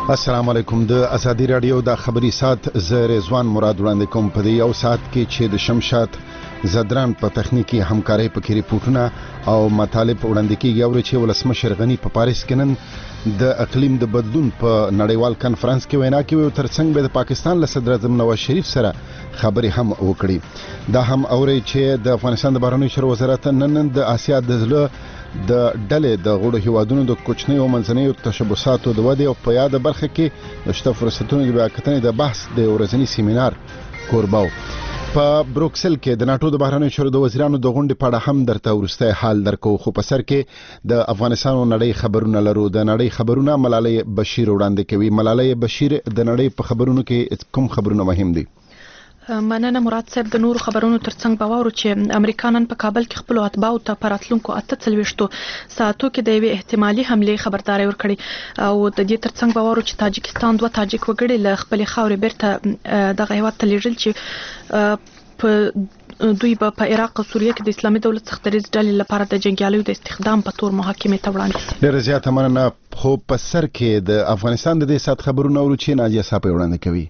السلام علیکم. د ازادي رادیو د خبري سات ز رضوان مراد وړاندې کوم. په یو سات کې چې د شمشاد زدران په تخنیکی همکارۍ په کې ریپورتونه او مطالب وړاندې کیږي او چې ولسمشر غنی په پاریس کې نن د اقلیم د بدلون په نړیوال کانفرنس کې وینا کوي او ترڅنګ به د پاکستان له صدر اعظم نواز شریف سره خبري هم وکړي. دا هم اوري چې د افغانستان د بهرنیو چارو وزارت نن د آسیا د زړه د ډلې د غړو هیوادونو د کوچنۍ او منځنیو تشبثاتو د ودې او په یاد برخه کې د شته فرصتونو د بیاکتنې د بحث د ورځنی سیمینار کورباو. په بروکسل کې د ناتو د بهرنیو چارو د وزیرانو د غونډې په اړه هم درته ورسته حال درکو. خو په سر کې د افغانستان او نړۍ خبرونه لرو. د نړۍ خبرونه ملالۍ بشیر وړاندې کوي. ملالۍ بشیر، د نړۍ په خبرونو کې کوم خبرونه مهم دي؟ مننه مراد صاحب. د نورو خبرونو ترڅنګ باور چې امریکایان په کابل کې خپل اتباعو ته په راتلونکو 48 ساعتو کې د یوې احتمالي حمله خبرداري ورکړي او د دې ترڅنګ باور چې تاجکستان دوه تاجک وګړي له خپل خاورې بیرته د هیواد ته لیږل چې په دوی په عراق او سوریه کې د اسلامي دولت څخه دریځ ډلې لپاره د جنگیالیو د استخدام په تور محاکمې ته وړاندې. ډېر زیاته مننه. خو په سر کې د افغانستان د دې سات خبرونه ورو چې ناجیه صاحب وړاندې کوي.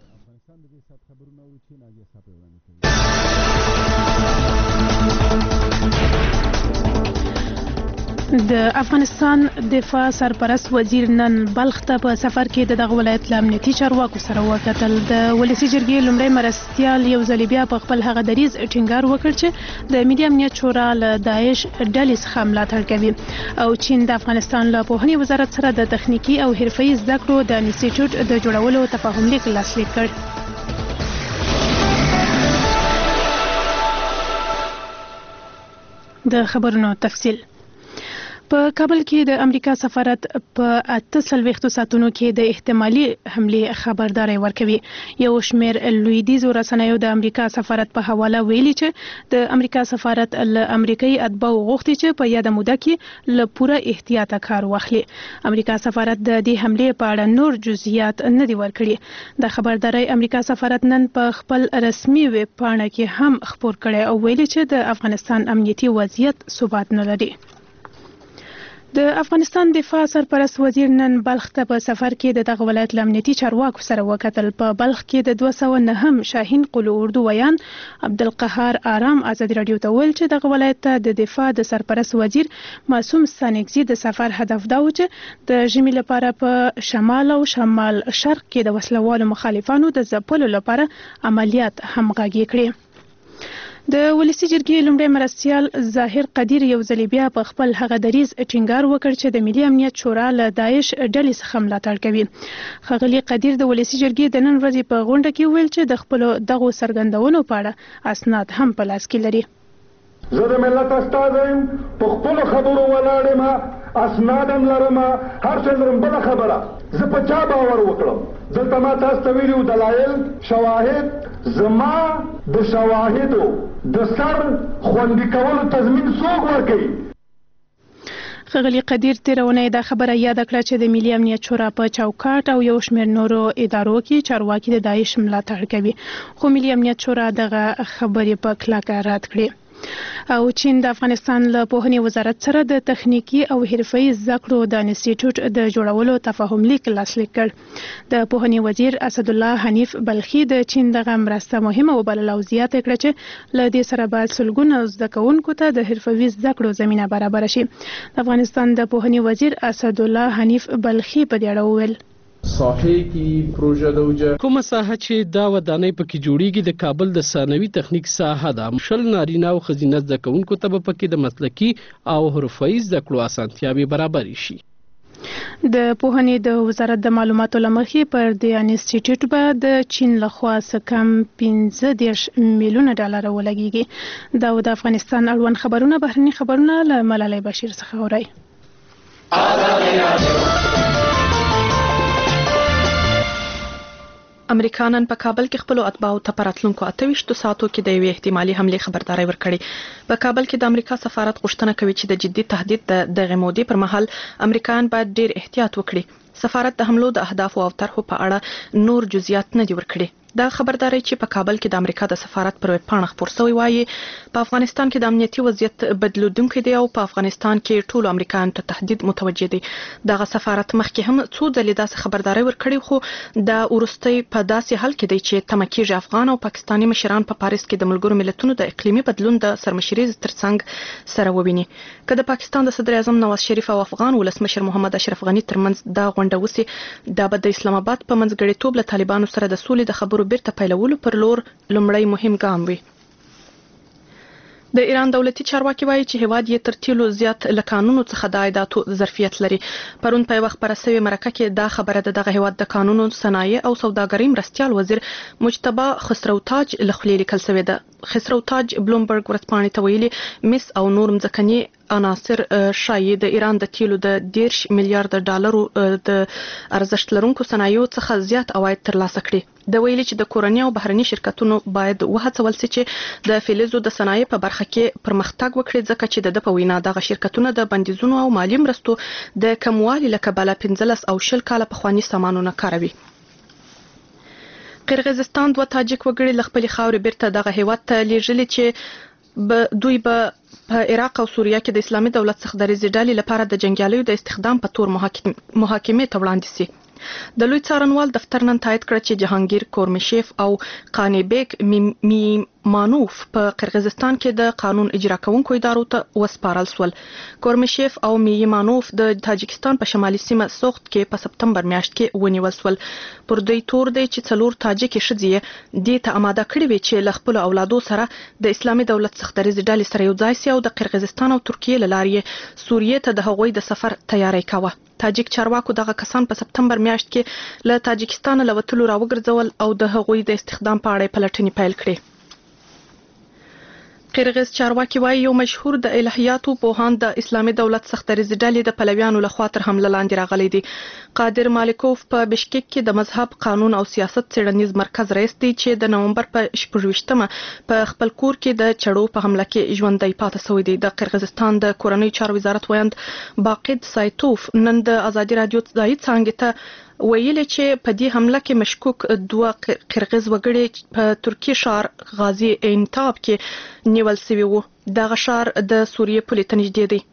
د افغانستان دفاع سرپرست وزیر نن بلخ ته په سفر کې د دغه ولایت له امنیتي چارواکو سره وکتل. د ولسي جرګې لومړی مرستیال یو ځل بیا په خپل هغه دریځ ټینګار وکړ چې د ملي امنیت شورا له داعش ډلې څخه ملاتړ کوي او چین د افغانستان له پوهنې وزارت سره د تخنیکي او حرفه‌ایي زده کړو د انسټیټیوټ د جوړولو تفاهم لیک لاسلیک کړ. د خبرونو تفصیل. په کابل کې د امریکا سفارت په 48 ساعتونو کې د احتمالي حمله خبرداري ورکوي. یو شمېر لویدیځو رسنیو د امریکا سفارت په حواله ویلي چې د امریکا سفارت له امریکایي اتباعو غوښتي چې په یاده موده کې له پوره احتیاطه کار واخلي. امریکا سفارت د دې حمله په اړه نور جزئیات نه دي ورکړي. د خبرداري امریکا سفارت نن په خپل رسمي ویب پاڼه کې هم خبر کړي او ویلي چې د افغانستان امنیتي وضعیت ثبات نه لري. د افغانستان دفاع سرپرست وزیر نن بلخ ته په سفر کې د دغه ولایت له امنیتي چارواکو سره وکتل. په بلخ کې د 209 شاهین قلو اردو ویان عبدالقهار آرام ازادي رادیو ته ویل چې دغه ولایت ته د دفاع د سرپرست وزیر معصوم ستانکزي د سفر هدف دا و چې د ژمي لپاره په شمال او شمال شرق کې د وسلوالو مخالفانو د ځپلو لپاره عملیات همغږي کړي. د ولسي جرګې لومړی مرستیال ظاهر قدیر یو ځل بیا په خپل هغه دریځ ټینګار وکړ چې د ملي امنیت شورا له داعش ډلې څخه ملاتړ کوي. ښاغلي قدیر د ولسي جرګې د نن ورځې په غونډه کې ویل چې د خپلو دغو څرګندونو په اړه اسناد هم په لاس کې لري. زه د ملت استازی یم، په خپلو خبرو ولاړ یم، اسناد هم لرم، هر څه لرم. بله خبره، زه په چا باور وکړم؟ دلته ما تاسو ته ویلي دلایل، شواهد، زما د شواهدو د سر خوندي کولو تضمین څوک ورکوي؟ ښاغلي قدیر تیرونه دا خبره یاد کړه چې د ملي امنیت شورا په چوکاټ او یو شمېر نورو ادارو کې چارواکي د داعش ملاتړ کوي، خو ملي امنیت شورا دغه خبرې په کلکه رد کړې. او چین د افغانستان له پوهنې وزارت سره د تخنیکی او حرفه‌ایي زده کړو د انسټیټیوټ د جوړولو تفاهم لیک لاسلیک کړ. د پوهنې وزیر اسدالله حنیف بلخي د چین دغه مرسته مهمه وبلله او زیاته کړه چې له دې سره به سلګونه زده کوونکو ته د حرفه‌ایي زده کړو زمینه برابر شي. د افغانستان د پوهنې وزیر اسدالله حنیف بلخي په دې اړه وویل ساحې کې پروژه دوجه کومه ساحه چې دا ودانۍ پکې جوړیږي د کابل د ثانوي تخنیک ساحه ده. شل نارینه او ښځینه زده کوونکو ته به پکې د مسلکي او حرفه‌ایي زده کړو اسانتیاوې برابرې شي. د پوهنې د وزارت د معلوماتو له مخې پر دې انسټیټیوټ به د چین لخوا څه کم 15 میلیونه ډالر ولګیږي. دا د افغانستان اړوند خبرونه. بهرني خبرونه له ملالۍ بشیر څخه اورئ. امریکایان په کابل کې خپل اتباعو ته په راتلونکو 28 ساعتو کې د یوې احتمالي حمله خبرداري ورکړي. په کابل کې د امریکا سفارت غوښتنه کوي چې د جدي تهدید د دغه مودې پر مهال امریکایان باید ډیر احتیاط وکړي. سفارت د حملو د اهداف او طرحو په اړه نور جزئیات نه دي ورکړي. دا خبرداري چې په کابل کې د امریکا د سفارت پر ویب پاڼه خپور شوی وایي په افغانستان کې د امنیتي وضعیت بدلودونکو دی او په افغانستان کې ټول امریکایانو ته تهدید متوجه دي. دغه سفارت مخکې هم څو ځلې داسې خبرداري ورکړې خو د ورستۍ په داسې حال کې دی چې تمکیږي افغان او پاکستاني مشران په پاریس کې د ملګرو ملتونو د اقلیمي بدلون د سرمشري ترڅنګ سره وویني. که د پاکستان د صدر اعظم نواز شریف او افغان ولسمشر محمد اشرف غنی ترمنځ دا غونډه وسی دا به د اسلام آباد په منځګړیتوب له طالبانو سره د سولې د خبرو بیرته پیلولو پر لور لومړی مهم ګام وي. د ایران دولتي چارواکي وایي چې هیواد یې تر تیلو زیات له قانونو څخه د عایداتو ظرفیت لري. پرون په وخت پر سوي مرکه کې دا خبره دغه هیواد د قانونو صنایع او سوداګرۍ مرستيال وزیر مجتبی خسرو تاج لخوا لیکل شوی ده. خسرو تاج بلومبرګ ورځپاڼې ته ویلي مس او نور مځکني عناصر شایي د ایران د تیلو د 10 میلیارډ ډالرو د ارزښت لرونکو صنایعو څخه زیات عواید ترلاسه کړي. د ویلي چې د کورنۍ او بهرني شرکتونو باید وهڅول شي چې د فلزو د صنایع په برخه کې پرمختګ وکړي ځکه چې د په وینا دغه شرکتونه د بندیزونو او مالی مرستو د کموالي له کبله 15 او 20 کاله پخواني سامانونه کاروي. قرغیزستان دوه تاجک وګړي له خپل خاورې بیرته دغه هیواد ته لیږلي چې دوی به په عراق او سوریه کې د اسلامي دولت څخه د رزیډالي لپاره د جنگیالیو د استخدام په تور محاکمې ته وړاندې سي. د لوی څارنوال دفتر نن تایید کړ چې جهانگیر کورمیشیف او قانیبیک میمانوف په قرغیزستان کې د قانون اجرا کوونکو ادارو ته وسپارل شول. کورمیشیف او میمانوف د تاجکستان په شمالي سیمه سوخت کې په سپتمبر میاشت کې ونیول شول. پر دوی تور دی چې څلور تاجکي ښځې دې ته آماده کړې وي چې له خپل اولادو سره د اسلامي دولت څخه د رزیډالي سره یو ځای سي او د قرغیزستان او ترکیې له لارې سوریې ته د هغوی د سفر تیاری کاوه. تاجک چارواکو دغه کسان په سپتمبر میاشت کې له تاجکستان له وټلو راوګرځول او د هغوی د استخدام په اړه پلټنې پیل کړې. قرغیز چارواکي وایي یو مشهور د الهیاتو پوهان د اسلامي دولت څخه رزیډالي د پلویانو لخوا تر حمله لاندې راغلي دي. قادر مالکوف په بشکک کې د مذهب قانون او سیاست څېړنیز مرکز رئیس دی چې د نومبر په 26مه په خپل کور کې د چړو په حمله کې ژوندی پاتې شوی دی. د قرغیزستان د کورنۍ چارو وزارت ویاند باقید سایتوف نن د ازادي رادیو ځای څنګه ته ویلي چې په دې حمله کې مشکوک دوه قرغیز وګړي په ترکی شهر غازی اینتاب کې نیول شوي وو. دغه شهر د سوریې پولې ته نږدې دی.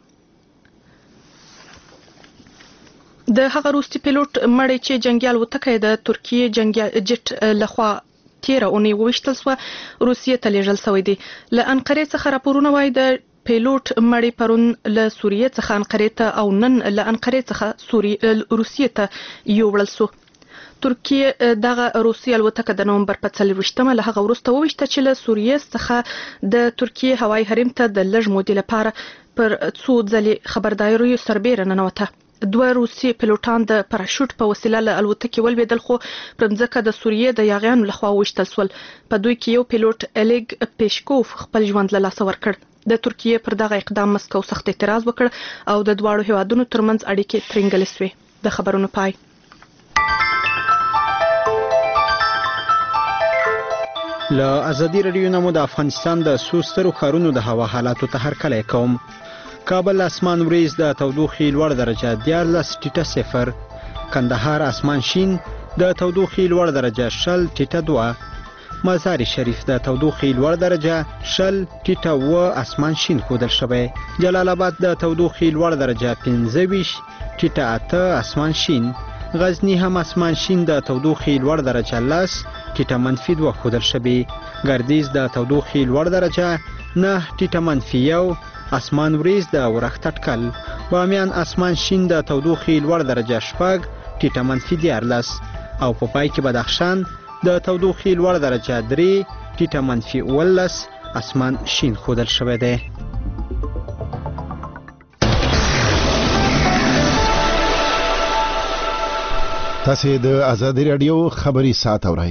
د هغه روسي پیلوټ مړی چې جنگیال وتکه د ترکیې جنگیال جټ لخوا 13 اونۍ وشتل سو روسیې ته لیږل شوی دی. له انقرې څخه راپورونه وایي د پیلوټ مړی پرون له سوریې څخه انقرې ته او نن له انقرې څخه روسیې ته یوړل سو. ترکیه دغه روسي الوتکه د نومبر په 24مه له هغه وروسته وویشته چې له سوریې څخه د ترکیه هوایي حریم ته د لږ مودې لپاره پر څو ځلې خبرداري سربېره ننوته. دوه روسي پیلوټان د پاراشوټ په وسیله له الوتکې ولوېدل خو پر ځمکه د سوریې د یاغیانو لخوا وشتل شول. په دوی کې یو پیلوټ الیګ پیشکوف خپل ژوند له لاسه ورکړ. د ترکیه پر دغه اقدام مسکو سخت اعتراض وکړ او د دواړو هیوادونو ترمنځ اړیکې ترنګلې شوې. د خبرونو پای. له ازادي رادیو نمو د افغانستان د سوسترو ښارونو د هوا حالاتو ته هرکلی کوم. کابل اسمان وریځ د تودوخې لوړ درجه 14.0. کندهار اسمان شین د تودوخې لوړ درجه 0.2. مزار شریف د تودوخې لوړ درجه 0.1 اسمان شین ښودل شوی. جلال آباد د تودوخې لوړ درجه 15.8 اسمان شین. غزنی هم اسمان شین د تودوخې لوړ درجه 10.-2 ښودل شوی. ګردیز د تودوخې لوړ درجه 9.-1 اسمان وریځ د ورښت اټکل. بامیان اسمان شین د تودوخې لوړ درجه 4.-14 او په پای کې بدخشان د تودوخې لوړ درجه 3.-11 اسمان شین ښودل شوی دی. تاسو د ازادي رادیو خبري ساعت اورئ.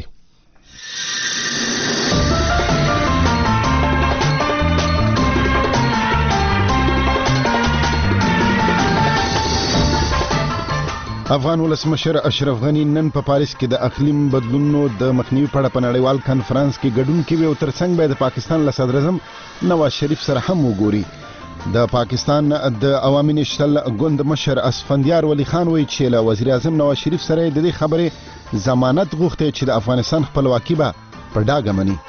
افغان ولسمشر اشرف غنی نن په پاریس کې د اقلیم بدلونونو د مخنیوي په اړه په نړیوال کانفرنس کې ګډون کوي او ترڅنګ به د پاکستان له صدر اعظم نواز شریف سره هم وګوري. د پاکستان د عوامي نشتل ګوند مشر اسفندیار ولی خان وایي چې له وزیر اعظم نواز شریف سره د دې خبرې ضمانت غوښتي چې د افغانستان خپلواکي به په ډاګه مني.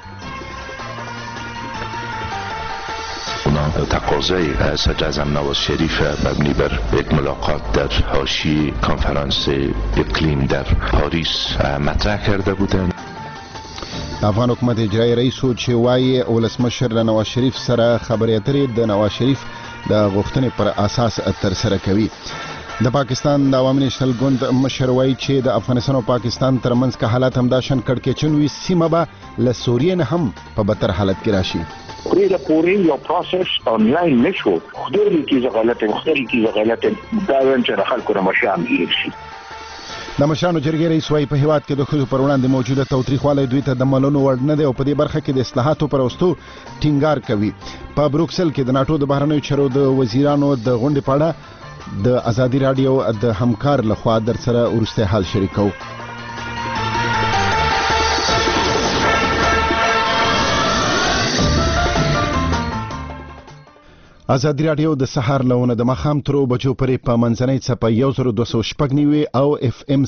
تقاضای صدر اعظم نواز شریف مبنی بر یک ملاقات در حاشیه کنفرانس اقلیم در پاریس مطرح کرده بودند. افغان حکومت اجرایی رئیس چې وایي ولسمشر نواز شریف سره خبرې اترې د نواز شریف د غوښتنې پر اساس ترسره کوي. د پاکستان د عوامي نېشنل ګوند مشر وایي چې د افغانستان او پاکستان ترمنځ که حالات همداشان کړکېچن وي سیمه به له سوریې نه هم په بدتر حالت کې راشي. غیر پوری یا پروسس آنلاین نشو خودی چیز غلطه دا چې خلکو را مشام شي. د مشرانو جرګې رئیس وايي په هیواد کې د ښځو پر وړاندې موجوده تاوتریخوالی دوی ته د منلو وړ نه دی او په دې برخه کې د اصلاحاتو پر وستو ټینګار کوي. په بروکسل کې د ناټو د بهرنیو چارو د وزیرانو د غونډې په اړه د ازادي راډیو د همکار لخوا در سره وروستی حال شریکو. ازادي راډیو د سحر لونه د مخام ترو بجو پرې په منځنۍ څپه 1290 او FM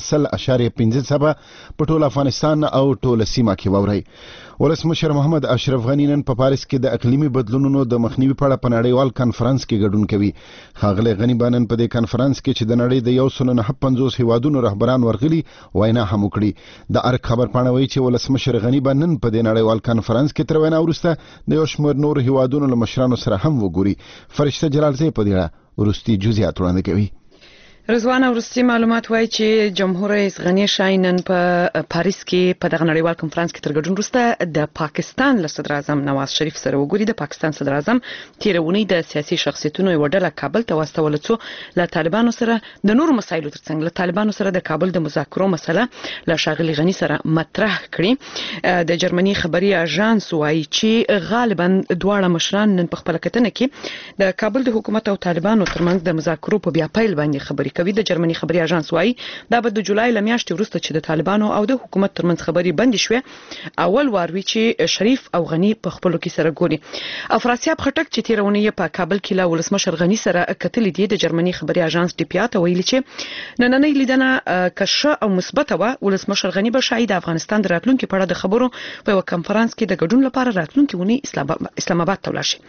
100.5 په ټول افغانستان او ټول سیمه کې ووري. ولسمشر محمد اشرف غنی نن په پاریس کې د اقلیمي بدلونونو د مخنیوي په اړه په نړیوال کانفرنس کې ګډون کوي. ښاغلی غنی بانن په دې کانفرنس کې چې د نړۍ د 150 هیوادونو رهبران ورغلي وینا هم وکړي. د ارګ خبر پاڼه وایي چې ولسمشر غنی بانن په دې نړیوال کانفرنس کې تر وینا وروسته د یو شمېر نور هیوادونو له مشرانو سره هم وګوري. فرشته جلالزی په دې اړه وروستي جزئیات وړاندې کوي. رضوان وروستي معلومات وایي چې جمهور رئیس غنی شاینن په پاریس کې په دغه نړیوال کنفرانس کې تر ګډون وروسته د پاکستان له صدر اعظم نواز شریف سره وګوري. د پاکستان صدر اعظم تیرونی د سیاسي شخصیتونو یو ډله کابل ته واستول څو له طالبانو سره د نور مسایلو ترڅنګ له طالبانو سره د کابل د مذاکرو مسله له شاغلي غنی سره مطرح کړي. د جرمني خبري اژانس وایي چې غالبا دواړه مشران نن په خپل کتنه کې د کابل د حکومت او طالبانو ترمنځ د مذاکرو په بیا پیل باندې خبري کوي. د جرمني خبري اژانس وایي دا به د جولای لمیاشتې وروسته چې د طالبانو او د حکومت ترمنځ خبري بند شوه اول وار وی چې شریف او غنی په خپلو کې سره ګوري. افراسیاب خټک چې تیرونی په کابل کې له ولسمشر غنی سره کتل دي د جرمني خبري اژانس ډي پی ته ویلي چې نننۍ لیدنه کشه او مثبته و. ولسمشر غنی به شاید افغانستان د راتلونکو په اړه د خبرو په یو کانفرنس کې د ګډون لپاره راتلونکو ونی اسلام آباد ته ولاړ شي.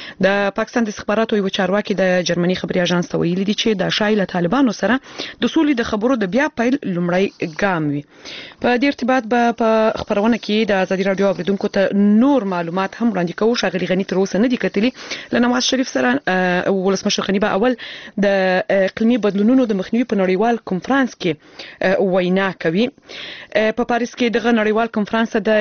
د پاکستان د استخباراتو یو چارواکي د جرمني خبري اژانس ته ویلي دي چې د شایله طالبانو سره د سولې د خبرو د بیا پیل لومړی ګام وي. په دې ارتباط به په خبرونه کې د ازادي راډیو اوریدونکو ته نور معلومات هم وړاندې کوو. شاغلي غنی تر اوسه نه دي کتلي له نواز شریف سره ولسمشر غنی به اول د اقلیمي بدلونونو د مخنیوي په نړیوال کنفرانس کې وینا کوي. په پاریس کې دغه نړیوال کنفرانس د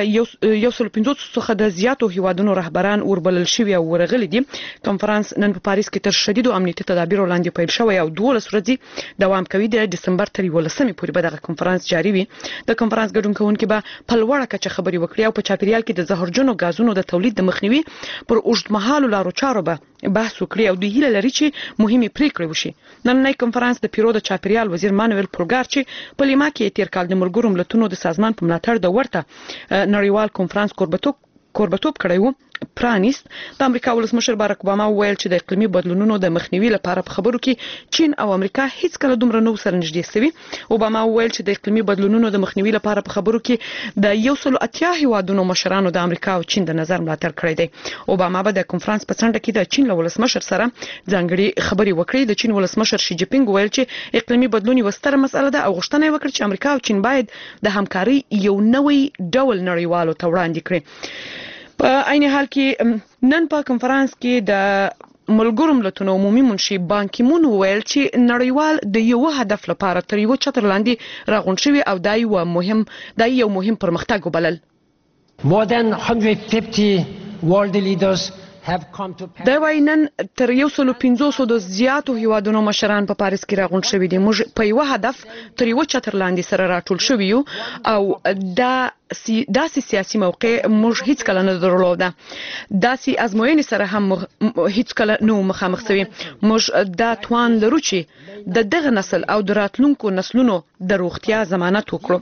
150 څخه د زیاتو هیوادونو رهبران وربلل شوی او ورغلي دي. کنفرانس نن په پاریس کې تر شدیدو امنیتي تدابیر وړاندې پیل شوی او 12 ورځې دوام کوي. د دسمبر تر 11مې پورې به دغه کنفرانس جاری وي. د کنفرانس ګډونکونکو به په لوړه کچه خبري وکړي او په چاپیریال کې د زهرجنو غازونو د تولید د مخنیوي پر اوږدمهالو لارو چارو به بحث وکړي او دوی هیله لري چې مهمه پریکړې وشي. نننۍ کنفرانس د پیرو د چاپیریال وزیر مانویل پروګار چې په لیما کې تیر کال د ملګرو ملتونو د سازمان په ملاتړ د ورته نړیوال کنفرانس کوربتوب کړی و پرانیست. د امریکا ولسمشر باراک اوباما ویل چې د اقلیمي بدلونونو د مخنیوي لپاره په خبرو کې چین او امریکا هیڅ کله دومره نو سره نږدې سوي. اوباما ویل چې د اقلیمي بدلونونو د مخنیوي لپاره په خبرو کې د 180 هیوادونو مشرانو د امریکا او چین د نظر ملاتړ کړی دی. اوباما به د کنفرانس په څنډه کې د چین له ولسمشر سره ځانګړي خبري وکړي. د چین ولسمشر شي جی پینګ ویل چې اقلیمي بدلون یو ستره مسله ده او غوښتنه وکړي چې امریکا او چین باید د همکاري یو نوې ډول نړیوالو ته وړاندې کړي. په عین حال کې نن په کنفرانس کې د ملګرو ملتونو عمومي منشي بان کی مون ویل چې نړیوال د یو هدف لپاره تر یو چتر لاندې راغونډ شوی او دا یو مهم پرمختګ وبلل. More than 150 world leaders دا وینن تر 150 د زیاتو هیوادونو مشران په پاریس کې راغونډ شوي دي. موږ په یو هدف تر یو چتر لاندې سره راټول شوي یو او داسې سیاسي موقع موږ هیڅ کله نه درلوده. داسې ازموینې سره هم هیڅ کله نو مخامخ شوي. موږ دا توان لرو چې د دغه نسل او د راتلونکو نسلونو د روغتیا ضمانت وکړو.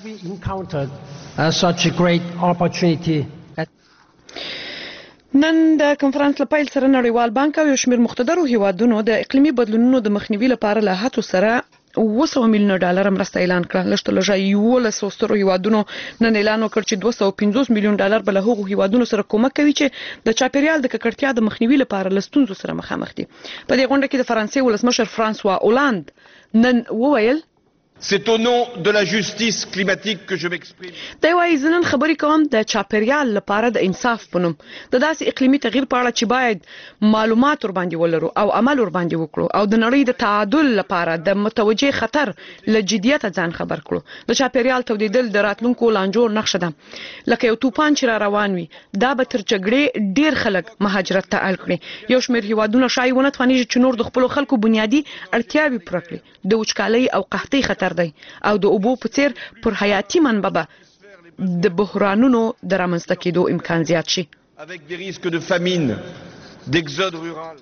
نن د کنفرانس لپاره سره نړیوال بانک او یو شمېر مقتدرو هیوادونو د اقلیمي بدلونونو د مخنیوي لپاره له هڅو سره 200 میلیونه ډالر مرسته اعلان کړه. لږ لږه 11 سترو هیوادونو نن اعلان وکړ چې 250 میلیون ډالر بل هغو هیوادونو سره کومک کوي چې د چاپیریال د ککړتیا د مخنیوي لپاره لستونزو سره مخامخ دي. په دې غونډه کې د فرانسې ولسمشر فرانسوا اولاند نن وویل C'est au nom de la justice climatique que je m'exprime. دا وايي زنن خبرې کوم د چاپیریال لپاره د انصاف پنوم د داسې اقلیمي تغییر په اړه چې باید معلومات ور باندې ولرو او عمل ور باندې وکړو او د نړۍ د تعادل لپاره د متوجه خطر له جديت ځان خبر کړو. د چاپیریال تودیدل د راتلونکو لانجو نقشه ده. لکه یو طوفان چې را روان وي دا به تر جګړې ډیر خلک مهاجرت ته اړ کړي. یو شمېر هیوادونه شای ونه توانیږي چې نور د خپل خلکو بنیادی اړتیاوې پوره کړي. د وچکالۍ او قحطۍ خطر دی او د اوبو په څیر پر حیاتي منبع د بحرانونو د رامنځته کېدو امکان زیات شي. Avec des risques de famine, d'exode rural.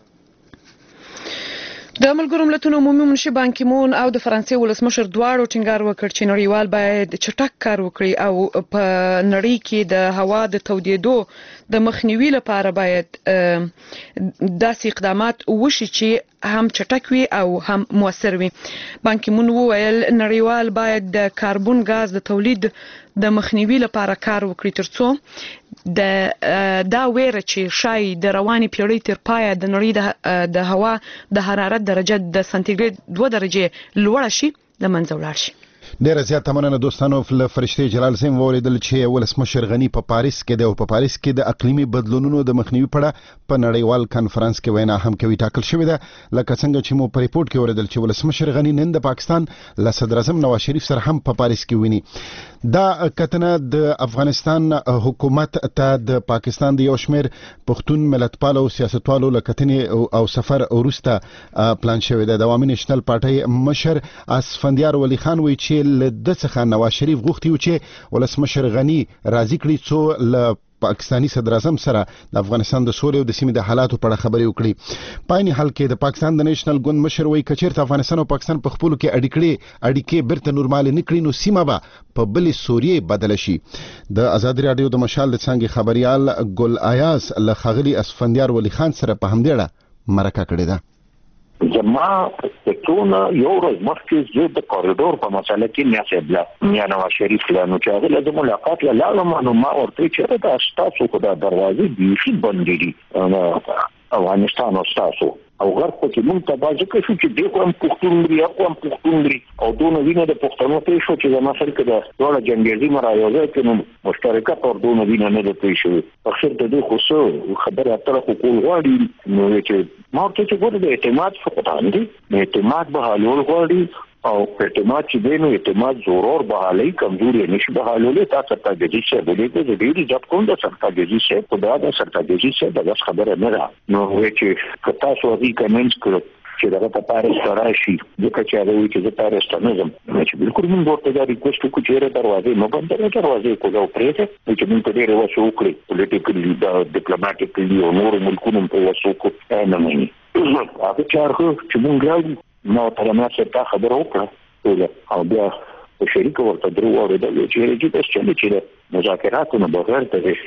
د ملګرو ملتونو عمومي منشي بان کی مون او د فرانسې ولسمشر دواړو ټینګار وکړ چې نړیوال باید چټک کار وکړي او په نړۍ کې د هوا د تودېدو د مخنیوي لپاره باید داسې اقدامات وشي چې هم چټک وي او هم موثر وي. بان کی مون وویل نړیوال باید د کاربون غاز د تولید د مخنیوي لپاره کار وکړي ترڅو دا ویره چې شای د رواني پیړۍ تر پایه د نړۍ د هوا د حرارت درجه د سانتیګریډ 2 درجې لوړ شي د منځ ولاړ شي. ډیره زیاته مننه دوستانو. فرشتي جلال سیم ولیدل چې ولسمشر غنی په پاریس کې د پاریس کې د اقلیمي بدلونونو د مخنیوي په اړه په نړیوال کانفرنس کې وینا هم کوي ټاکل شوې ده. لکه څنګه چې مو په ریپورت کې ولیدل چې ولسمشر غنی نن د پاکستان له صدر اعظم نواز شریف سره هم په پاریس کې ویني. دا کتنه د افغانستان حکومت ته د پاکستان د یو شمېر پښتون ملتپال او سیاستوالو لکتنې او سفر وروسته پلان شوی ده. د عوامي نېشنل پارټۍ مشر اسفندیار ولی خان وایي چې د څخه نواز شریف غوښتي و چې ولسمشر غنی راضي کړي څو له پاکستاني صدر اعظم سره د افغانستان د سولې او د سیمې د حالاتو په اړه خبرې وکړي. په عین حال کې د پاکستان د نېشنل ګوند مشر وایي کچېرته افغانستان او پاکستان په خپلو کې اړیکې بیرته نورمال نه کړي نو سیمه به په بلې سوریې بدله شي. د آزادي راډیو د مشال د څانګې خبريال ګل آیاز له ښاغلي اسفندیار ولی خان سره په همدې اړه مرکه کړې ده. زما پټونه یو ورځ مخکې زه د کوریډور په مسله کې میا نواز شریف له نو چې هغه د ملاقات له لاړم نو ما ورته چې دا تاسو خو دا دروازې بیخي بندې دي افغانستان او تاسو او غرب کې مونږ ته باندې کې شو چې دغه هم پښتون لري او دونه وینه د پښتنو ته شو چې زما سره کې د ټول جنگیزي مرایوزه کې نو مشترکه پر دونه وینه نه ده شو. اخر د دې خو خبره اتره خو کول غواړي نو چې ما ته چې ګوره د اعتماد فقدان دي اعتماد به حلول غواړي او اعتماد چې دینو اعتماد زورور بحالي کمزوري نشي بحالولې تاسو ته د دې څه بلې د دې ځپ کوم د سرتاګي څه په دا د سرتاګي څه د خبره نه ده نو چې تاسو هغه کمنټس کړو چې دا په پاریس راشي ځکه چې هغه وی چې د پاریس ته نه ځم چې بالکل موږ ورته دا ریکوست وکړو چې دروازې مو بندې دروازې کوو پرېته چې موږ ته ډېر وسو وکړي پولیټیکلی دا ډیپلوماټیکلی او نور ملکونو په وسو کو نه مې هغه چارخ چې موږ راځو نو تر ما څه خبر وکړه او بیا په شریک ورته درو اورېدل چې چې مذاکراتو نه بغیر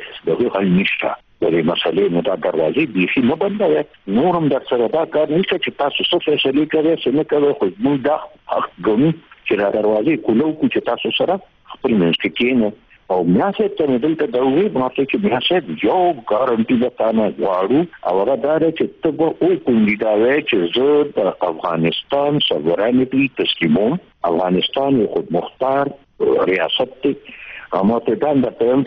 د حل نشته د مسلې نو دا دروازې بیخي نه بندوي نورم در سره دا کار نشته چې تاسو څه فیصله کوي څه نه کوي خو موږ دا حق ګڼو چې دا دروازې کولو کو چې تاسو سره خپل منځ کې کېنه او میاسه ته دلته دا وی ماته چې میاسه یو ګارانټي ده تانه غواړو او هغه دا چې ته به او کومې دا وی چې زه د افغانستان سوورانټي تسلیموم افغانستان یو خود مختار ریاست دی اما ته دا ته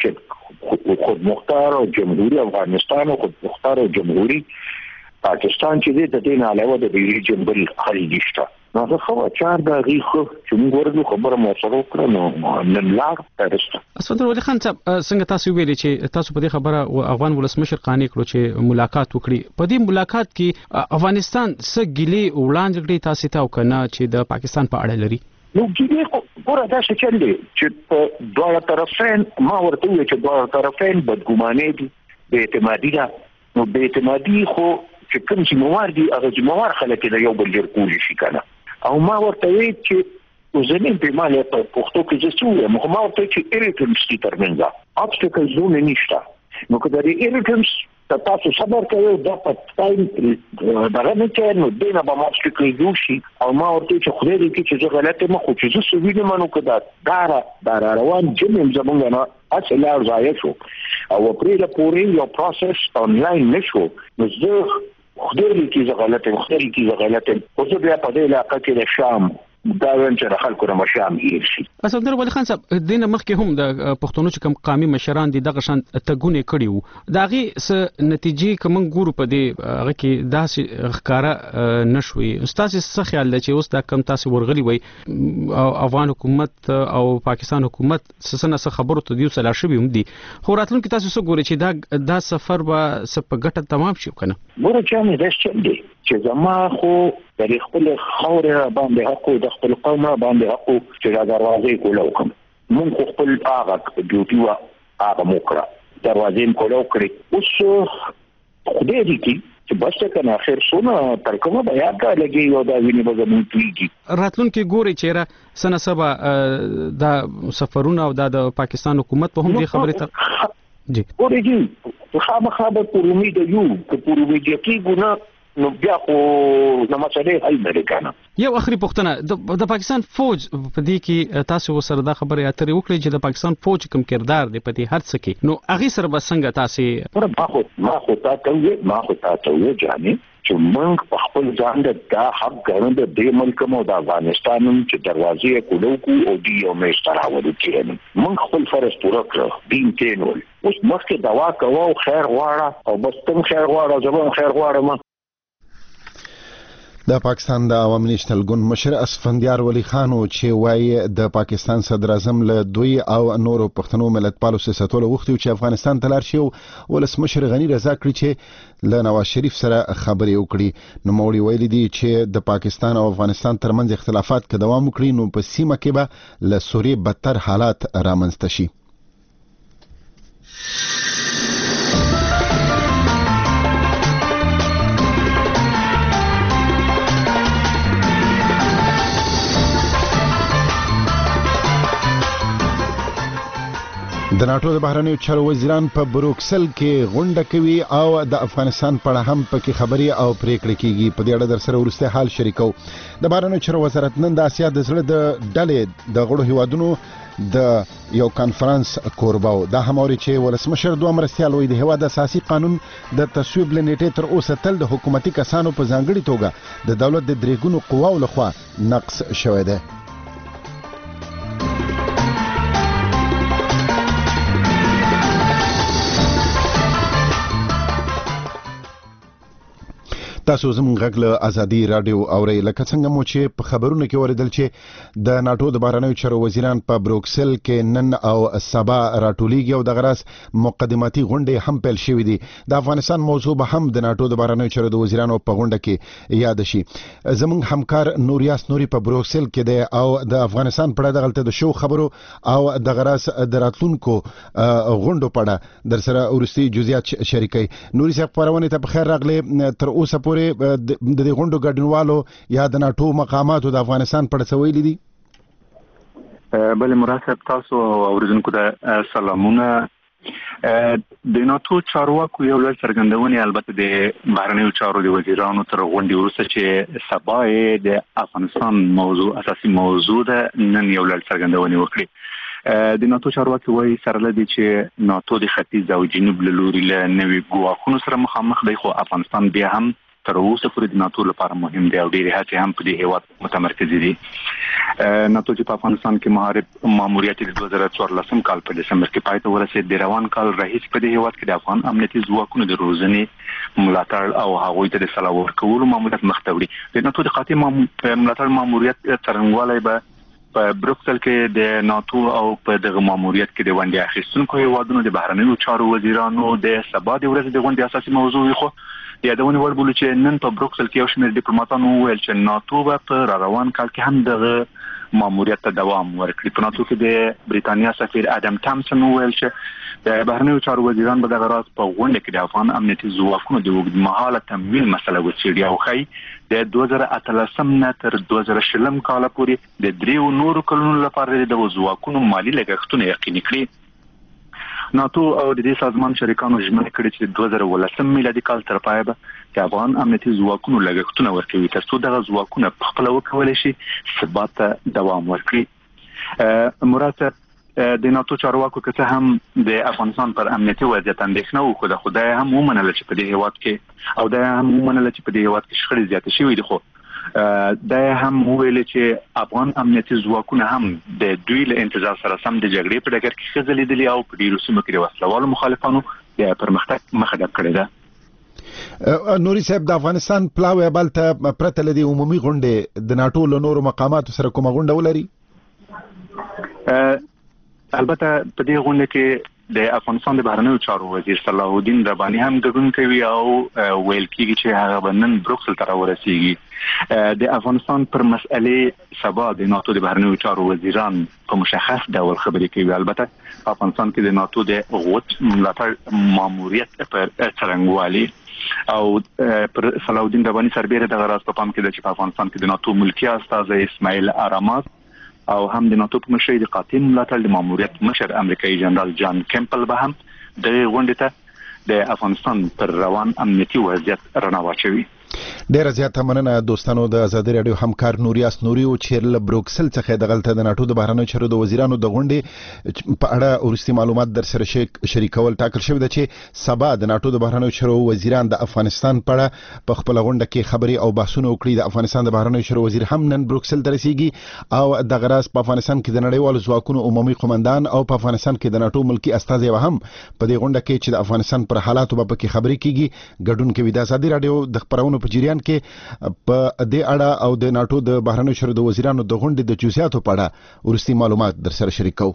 چې خود مختار او جمهوریت افغانستان او خود مختار او جمهوریت پاکستان چې د دې نه علاوه د ریجن بل حل نشته نو خو چار د غیخو چې موږ ورته خبره مو سره وکړه نو نن لاړ ترسته. اسفندر ولی خان صاحب څنګه تاسو ویلي چې تاسو په دې خبره افغان ولسمشر قانع کړو چې ملاقات وکړي په دې ملاقات کې افغانستان څه ګیلې وړاندې کړي تاسو ته او کنه چې د پاکستان په اړه لري نو ګیلې ګوره دا څه چل دي چې په دواړه طرفین ما ورته وی چې دواړه طرفین بدګماني دي بې اعتمادي ده نو بې اعتمادي خو چې کوم چې موار دي هغه چې موار خلک د یو بل ډیر کولی شي کنه او ما ورته وی چې زمين په مال په پښتو کې جسوه ما ورته چې ایریټنس دي ترمنځ obstacles زونه نشته نو کله د ایریټنس تاسو صبر کوئ دا په ټایم دغه نه کې نو دینه به ما څه کوي او ما ورته چې خو دې کې چې غلطه مخ چې زه سوي نه منو کدا دا روان جمع زمونږ نه اصل ارزای شو او پرې له پورې یو پروسس آنلاین نشو نو زه خدای کې غلطه او زه بیا په دې علاقه کې د شام دا ونچ خلکو نه مشام هیر شي. اسدالله ولی خان صاحب دینه مخکې هم د پښتونو چې کوم قومي مشران دي دغه شان تګونه کړي وو دا غي س نتیجې کوم ګورو په دې هغه کې داسې ښکارا نشوي. استاد څه خیال دی چې اوس دا کم تاسو ورغلي وي افغان حکومت او پاکستان حکومت څه خبرو ته دیو سلا شوی هم دي خو راتلونکي تاسو څه ګوري چې دا سفر به سپ ګټه تمام شي کنه ګوره چې مې داسې دی چې زما خو د خپل خوره باندې حق د خپل قوم باندې حق چې دا دروازې کولوکم مونږ خپل هغه ډیوټي وا هغه موکړه دروازې کولوکړي اوس خدای دې چې بس کنه اخر سونه تر کومه بیا دا لګي یو دا ویني به زمون پیږي راتلونکي ګوري چې سنه سبا د سفرونه او د پاکستان حکومت په هم دې خبرې ته جی ګوري جی خامخا به پرومي د یو په پرومي کې ګونه نو بیا خو نو مسئله حل نه کنه. یو اخري پوښتنه د پاکستان فوج په دې کې تاسو سره دا خبره اترې وکړي چې د پاکستان فوج کوم کردار دی په دې هر څه کې نو هغه سره به څنګه تاسو ما خو تاسو جاني چې موږ په خپل ځان د حق ګڼو د دې ملک مو د افغانستان چې دروازې کولو او دی یو مشترا ودی کېنه موږ خپل فرض پوره کړو دین کېنول اوس مخکې دوا کوو خیر غواړه او بس تم خیر غواړه زبون خیر غواړم. د پاکستان د عوامي نېشنل ګوند مشر اسفندیار ولی خان چې وایي د پاکستان صدر اعظم له دوی او نورو پښتنو ملتپالو سیاستولو وختي چې افغانستان ته لاړ شي ولسمشر غنی رضا کړی چې له نواز شریف سره خبرې وکړي. نو موري ویلي دي چې د پاکستان او افغانستان ترمنځ اختلافات که دوام وکړي نو په سیمه کې به له سوریې بدتر حالات رامنځته شي. د ناتو د بهرنیو چارو وزیران په بروکسل کې غونډه کوي او د افغانستان په اړه هم پکې خبري او پریکړې کیږي. په دې اړه در سره ورسته حال شریکو. د بهرنیو چارو وزارت نن د اسیا د زړه د ډلې د غړو هیوادونو د یو کانفرنس کورباو دا هموري چې ولسمشر دوه مرستيال وي د هیواد اساسي قانون د تصویب لنیټې تر اوسه تل د حکومتي کسانو په ځانګړي توګه د دولت د درېګونو قواو لخوا نقص شوی دی. تاسو زموږ غږ له ازادي رادیو اورئ. لکه څنګه مو چې په خبرونو کې اوریدل چې د ناتو د بهرنیو چارو وزیران په بروکسل کې نن او سبا راټولیږي او د غراس مقدماتي غونډې هم پیل شوې دي. د افغانستان موضوع به هم د ناتو د بهرنیو چارو د وزیرانو په غونډه کې یاد شي. زموږ همکار نوریاس نوري په بروکسل کې دی او د افغانستان په اړه دغلته د شو خبرو او د غراس د راتلونکو غونډو په اړه در سره ورستي جزئیات شریکي. نوري صاحب پرونه ته په خیر راغله. تر اوسه د دې غونډو ګډونوالو یا د ناتو مقاماتو د افغانستان په اړه ویلي دي؟ بل مراسب تاسو اوریدونکو ته سلامونه. د ناتو چارواکو یو لړ څرګندونې البته د بهرنیو چارو د وزیرانو تر غونډې وروسته چې سبا د افغانستان موضوع اساسي موضوع ده نن یو لړ څرګندونې وکړي. د ناتو چارواکي وایي سره لدی چې ناتو د ختیځ او جنوب له لوري له نوي ګواښونو سره مخامخ دی خو افغانستان بیا هم تر اوسه پورې د ناتو لپاره مهم دی او ډېرې هڅې هم په دې هیواد متمرکز دي. ناتو چې په افغانستان کې ماموریت د 2014 کال په دسمبر کې پای ته ورسېد د روان کال رئیس په دې هیواد کې د افغان امنیتي ځواکونو د روزنې ملاتړ او هغوی ته د سلاح ورکولو ماموریت مخ ته وړي. د ناتو د قاطع ملاتړ ماموریت څرنګوالی به په بروکسل کې د ناتو او په دغه ماموریت کې د ونډې اخیستونکو هیوادونو د بهرنیو چارو وزیرانو د سبا د ورځې د غونډې اساسي موضوع وي. خو یادونه وړ بولو چې نن په بروکسل کې یو شمېر ډیپلوماټانو وویل چې ناتو به په روان کال کې هم دغه ماموریت ته دوام ورکړي. په ناتو کې د بریتانیا سفیر ادم تامسن وویل چې د بهرنیو چارو وزیران به دغه راز په غونډه کې د افغان امنیتي ځواکونو د اوږدمهاله تمویل مسله وڅېړي او ښایي د 2018 نه تر 2020 کال پورې د 3 نورو کلونو لپاره د ځواکونو مالي لګښتونه یقیني کړي. ناتو او د دې سازمان شریکانو ژمنه کړې چې 2019 میلادي کال تر پایه به د افغان امنیتي ځواکونو لګښتونه ورکوي ترڅو دغه ځواکونه په خپل وکولای شي ثبات ته دوام ورکړي. مراد د ناتو چارواکو که هم د افغانستان پر امنیتي وضعیت اندېښنه وکړه خو دا هم ومنله چې په دې هیواد کې او دا هم ومنله چې په دې هیواد کې شخړې زیاتې شوې دي خو دا هم ویل چې افغان امنیتي ځواکونه هم د دوی له انتظار سره سم د جګړې په ډګر کې خځلېدلي او په ډیرو سیمو کې د وسلوالو مخالفانو د پرمختګ مخه ډب کړې ده. نوري صاحب د افغانستان پلاوی بلته پرته لدی عمومي غونډه د ناتو له نورو مقاماتو سره کومه غونډه ولري؟ البته په دې غونډه کې د افغانستان د بهرنیو چارو وزیر صلاح الدین رباني هم ګډون کوي او ویل کېږي چې هغه نن بروکسل ته راورسیږي. د افغانستان پر مسئله سبا د ناتو د بهرنیو چارو وزیران په مشخص ډول خبرې کوي. البته په افغانستان کې د ناتو د غوت ملاتړ ماموریت پر څرنګوالي او پر صلاح الدین رباني سربېره د غراض په پام کې د افغانستان کې د ناتو ملکی استاذ اسماعیل آرامات او هم د ناتو په مشرۍ د قاطع ملاتړ د ماموریت مشر امریکایي جنرال جان کیمپل به هم د غونډې ته د افغانستان پر روان امنیتي وضعیت رڼا واچوي. ډیره زیاته مننه دوستانو د آزادي رادیو همکار نوریاس نوري او چیرل بروکسل څخه دغلته د ناتو د بهرنیو چارو د وزیرانو د غونډې په اړه ورستي معلومات در سره شریکول ټاکل شوی دی چې سبا د ناتو د بهرنیو چارو وزیران د افغانستان په اړه په خپل غونډه کې خبري او بحثونه وکړي. د افغانستان د بهرنیو چارو وزیر هم نن بروکسل ته رسیږي او د غراس په افغانستان کې د نړیوالو ځواکونو عمومي قومندان او په افغانستان کې د ناتو ملکی استازي هم په دې غونډه کې چې د افغانستان پر حالاتو په کې خبري کیږي ګډون کوي. د آزادي رادیو د خبرونو په جریان کې په دې اړه او د ناتو د بهرنیو چارو د وزیرانو د غونډې د جزئیاتو په اړه ورستي معلومات در سره شریکو.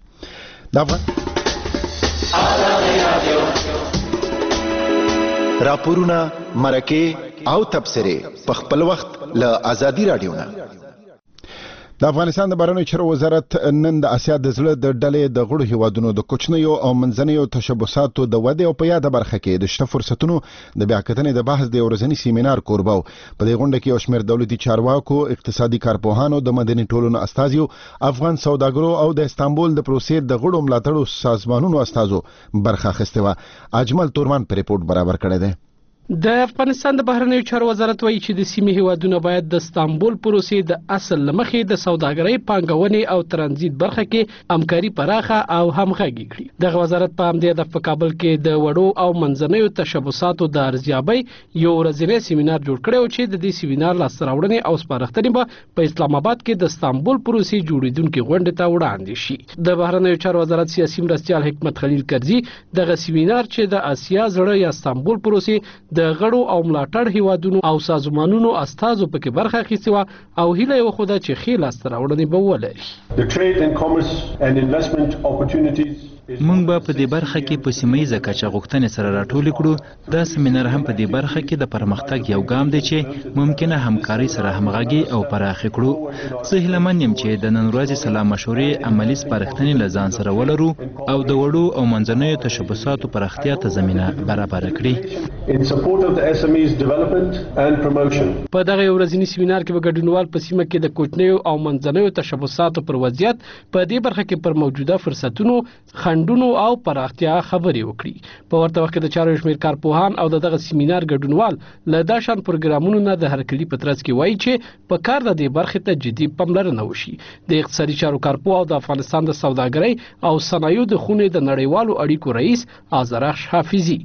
راپورونه مرکه او تبصره په خپل وخت له آزادي رادیو نه. د افغانستان د بهرنیو چارو وزارت نن د اسیا د زړه د ډلې د غړو هیوادونو د کوچنیو او منځنیو تشبثاتو د ودې او په یاده برخه کې د شته فرصتونو د بیاکتنې د بحث د ورځني سیمینار کوربه و. په دې غونډه کې یو شمېر دولتي چارواکو، اقتصادي کارپوهانو، د مدني ټولنو استازیو، افغان سوداګرو او د استانبول د پروسې د غړو ملاتړو سازمانونو استازو برخه اخیستې وه. اجمل تورمان په ریپورت برابر کړی دی. د افغانستان د بهرنیو چارو وزارت وایي چې د سیمې هیوادونه باید د استانبول پروسې د اصل لمخې د سوداګرۍ، پانګونې او ترانزیت برخه کې همکاري پراخه او همغږي کړي. دغه وزارت په همدې هدف په کابل کې د وړو او منځنیو تشبثاتو د ارزیابۍ یو ورځنی سیمینار جوړ کړی او چې د دې سیمینار لاسته راوړنې او سپارښتنې به په اسلام آباد کې د استانبول پروسې جوړیدونکو غونډې ته وړاندې شي. د بهرنیو چارو وزارت سیاسي مرستیال حکمت خلیل کرزي دغه سیمینار چې د اسیا زړه یا استانبول پروسې د غړو او ملاتړ هیوادونو او سازمانونو استازو پکې برخه اخیستې و او هیله یې وښوده چې ښې لاسته راوړنې به ولري. موږ به په دې برخه کې په سیمه‌ییزه کچه غوښتنې سره راټولې کړو. دا سیمینار هم په دې برخه کې د پرمختګ یو ګام دی چې ممکنه همکاري سره همغږي او پراخه کړو. زه هیلهمن یم چې د نن ورځې سلا مشورې عملي سپارښتنې له ځان سره ولرو او د وړو او منځنیو تشبثاتو پراختیا ته زمینه برابر کړي. په دغه ورځنی سیمینار کې به ګډونوال په سیمه کې د کوچنیو او منځنیو تشبثاتو پر وضعیت، په دې برخه کې پر موجوده فرصتونو، خنډونو او پراختیا خبرې وکړي. په ورته وخت کې د چارو شمېر کارپوهان او دغه سیمینار ګډونوال له دا شان پروګرامونو نه د هرکلي په ترڅ کې وایي چې په کار د دې برخې ته جدي پاملرنه وشي. د اقتصادي چارو کارپوه او د افغانستان د سوداګرۍ او صنایعو د خونې د نړیوالو اړیکو رئیس آذرخش حافظي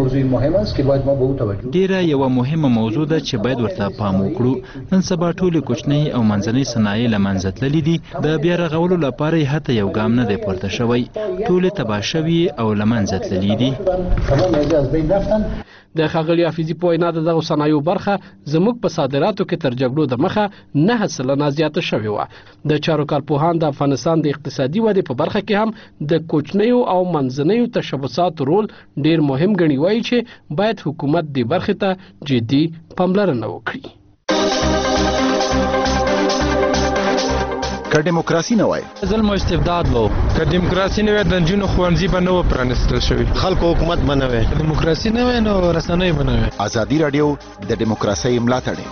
ډیره یو مهمه موضوع ده چې باید ورته پام وکړو. نن سبا ټول کوچنی او منځنی صنایع له منځه تللي دي. د بیا رغولو لپاره هته یو ګام نه دی پورته شوی. ټول تباه شوي او له منځه تللي دي. د ښاغلي حافظي په وینا دغه صنایعو برخه زموږ په صادراتو کې تر جګړو د مخه 9% زیاته شوې وه. د چارو کارپوهان د افغانستان د اقتصادي ودې په برخه کې هم د کوچنیو او منځنیو تشبثاتو رول ډیر مهم ګڼي. وایي چې باید حکومت دې برخې ته جدي پاملرنه وکړي. که دیموکراسي نه وای، ظلم او استبداد وو. که دیموکراسي نه وای، د نجونو ښوونځي به نه و پرانیستل شوي. خلکو حکومت به نه وای. دیموکراسي نه وای نو رسنۍ به نه وای. آزادي رادیو د دیموکراسۍ ملاتړی.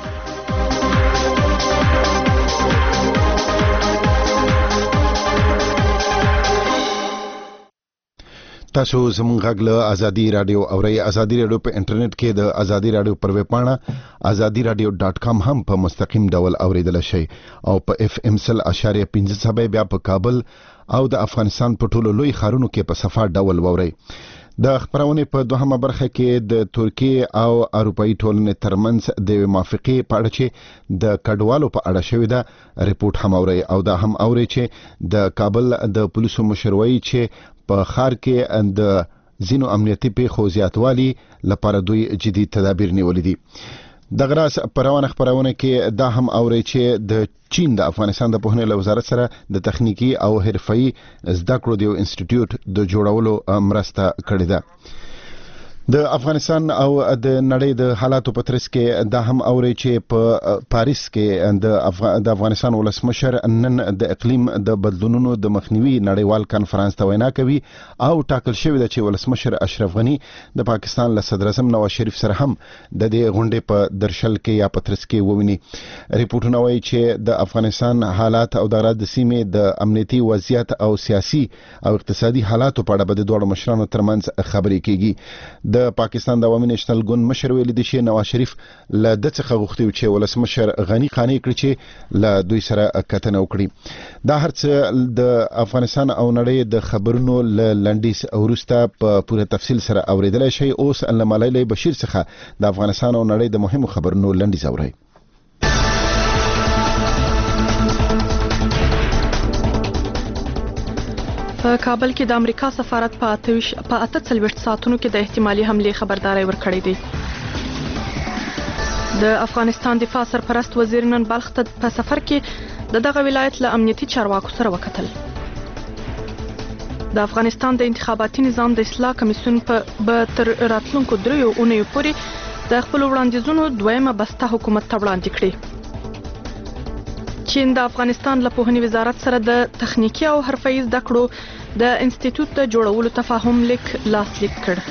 تاسو زموږ غږ له ازادي رادیو اورئ. ازادي رادیو په انټرنیټ کې د ازادي رادیو پر ویب پاڼه azadiradio.com هم په مستقیم ډول اوریدل شي او په FM 100.5 بیا په کابل او د افغانستان په ټولو لوی ښارونو کې په صفه ډول ووري. د خبرونه په دوهمه برخه کې د ترکیه او اروپאי ټولنې ترمنځ د موافقه په اړه چې د کډوالو په اړه شوې ده ریپورت هم اوري او دا هم اوري چې د کابل د پولیسو مشروعي چې په ښار کې د زینو امنیتي پیښو زیاتوالي لپاره دوی جدي تدابیر نیولې دي. د غراس پروانه خبرونه کې دا هم اوري چې د چین د افغانستان د پوهنې وزارت سره د تخنیکی او حرفي زده کړو د انسټیټیوټ د جوړولو مرسته کړې ده. د افغانستان او د نړۍ د حالاتو په ترڅ کې دا هم اوري چې په پاریس کې د افغانستان ولسمشر نن د اقلیم د بدلونونو د مخنیوي نړیوال کانفرنس ته وینا کوي او ټاکل شوی دی چې ولسمشر اشرف غنی د پاکستان له صدر اعظم نواز شریف سره هم د دې غونډې په درشل کې یا په ترڅ کې وویني. ریپورتونه وايي چې د افغانستان حالات او د سیمې د امنیتي وضعیت او سیاسي او اقتصادي حالاتو په اړه د دوه مشرانو ترمنځ خبرې کیږي. د پاکستان د عوامي نېشنل ګوند مشر ویلي دی چې نواز شریف له د څخه غوښتي چې ولسمشر غنی خاني کړی چې له دوی سره کتنه وکړي. دا هرڅه د افغانستان او نړۍ د خبرونو لنډیس اورسته په پوره تفصیل سره اوریدل شي. اوس علامه بشیر څخه د افغانستان او نړۍ د مهمو خبرونو لنډیس اوري. په کابل کې د امریکا سفارت په 48 ساعتونو کې د احتمالي حمله خبرداري ورکړې ده. د افغانستان دفاع سرپرست وزیر نن بلخ ته په سفر کې دغه ولایت له امنیتي چارواکو سره وکتل. د افغانستان د انتخاباتي نظام د اصلاح کمیسیون په تر راتلونکو 3 اونیو پورې د خپل وړاندیزونو دویمه بسته حکومت ته وړاندې کړې. چین د افغانستان له پوهنې وزارت سره د تخنیکی او حرفي زده کړو د انسټیټیوټ د جوړولو تفاهم لیک لاسلیک کړ.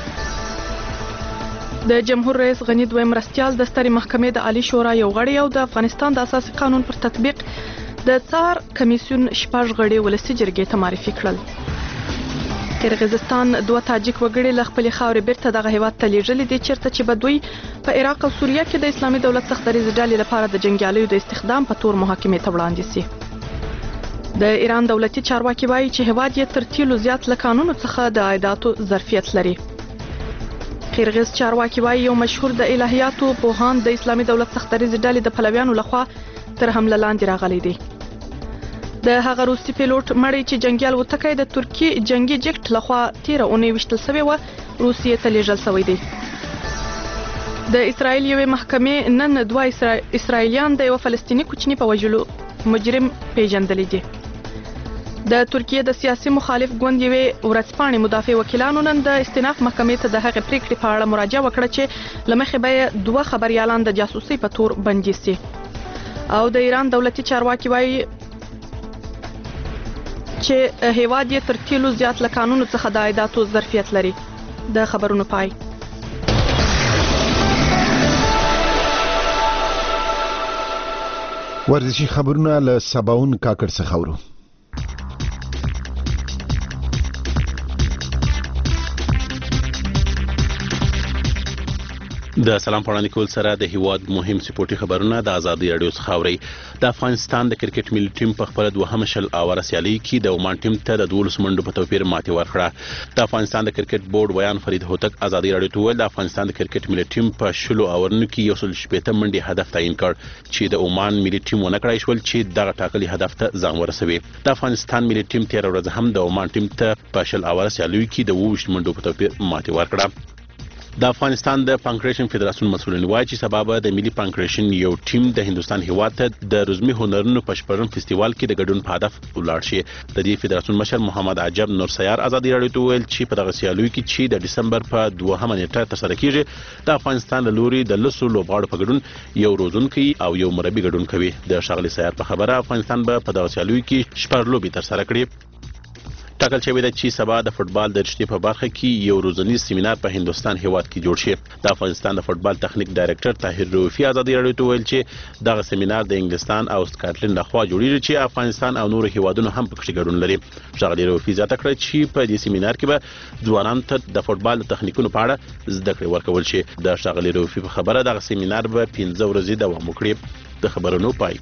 د جمهور رئیس غنی دوی مرستيال د ستري محکمې د عالی شورا یو غړی او د افغانستان د اساسي قانون پر تطبیق د څار کمیسیون شپږ غړي ولسی جرګې ته معرفي کړل. قرغیزستان دوه تاجک وګړي له خپل خاورې بیرته دغه هیواد ته لیږلي دي چیرته چې بدوی په عراق او سوریه کې د اسلامي دولت څخه د ډلې لپاره د جنگیالیو د استخدام په تور محاکمې ته وړاندې سي. د ایران دولتي چارواکي وایي چې هیواد یې تر تیلو زیات له قانونو څخه د عایداتو ظرفیت لري. قرغیز چارواکي وایي یو مشهور د الهیاتو پوهان د اسلامي دولت څخه د ډلې د پلویانو لخوا تر حمله لاندې راغلي دي. د هغه روسي پیلوټ مړی چې جنگیال وتکای د ترکی جنگي جټ لخوا 13 اونۍ وشتل شوی و روسیې ته لیږل شوی دی. د اسرایل یوې محکمې نن دوه اسرایلیان د یو فلسطینی کوچنی په وژلو مجرم پیژندل دي. د ترکیه د سیاسي مخالف ګوند یوې ورځپاڼې مدافع وکیلانو نن د استیناف محکمې ته د هغې پریکړې په اړه مراجعه وکړه چې لمخې به دوه خبريالان د جاسوسي په تور بندي سي. او د ایران دولتي چارواکي وایي چې هیواد یې تر تیلو زیات له قانونو څخه د عایداتو ظرفیت لري. د خبرونو پای. ورزشي خبرونه له سباون کاکړ څخه اورو. د سلام پړاندې کول سره د هیواد مهم سپورتي خبرونه د ازادي رادیو څخه اوري. د افغانستان د کرکټ ملي ټیم په خپل دوهمه شل اوره سیالي کې د عمان ټیم ته د 12 منډو په توپیر ماتې ورکړه. د افغانستان د کرکټ بورډ ویان فرید هوتک ازادي رادیو ته ویل د افغانستان د کرکټ ملي ټیم په شلو اورونو کې 180 منډي هدف تعیین کړ چې د عمان ملي ټیم ونه کړای شول چې دغه ټاکلي هدف ته ځان ورسوي. د افغانستان ملي ټیم تیر ورځ هم د عمان ټیم ته په شل اوره سیالي کې د 20 منډو په توپیر ماتې ورکړه. د افغانستان د پانکریشن فدراسیون مسؤلین وایي چې سبب د ملي پانکریشن یو ټیم د هندستان هیواد ته د رزمي هنرونو په شپږم فستیوال کې د ګډون په هدف ولاړ شي. د دې فدراسیون مشر محمد عجب نور سیار ازادي رادیو ته ویل چې په دغه سیالیو کې چې د دسمبر په 2 نیټه ترسره کیږي د افغانستان له لوري د لسو لوبغاړو په ګډون یو روزونکي او یو مربي ګډون کوي. د شغلي سیار په خبره افغانستان به په دغه سیالیو کې 4 لوبي ترسره کړي. ټاکل شوی دی چې سبا د فوتبال د رشتې په برخه کې یو روزنیز سیمینار په هندستان هیواد کې جوړ شي. د افغانستان د فوتبال تخنیک ډایرکټر طاهر روفي ازادي راډیو ته ویل چې دغه سیمینار د انګلستان او سکاټلند لخوا جوړیږي چې افغانستان او نور هیوادونو هم پکې ګډون لري. ښاغلي روفي زیاته کړه چې په دې سیمینار کې به ځوانانو ته د فوتبال د تخنیکونو په اړه زده کړې ورکول شي. د ښاغلي روفي په خبره دغه سیمینار به 15 ورځې دوام وکړي. د خبرونو پای.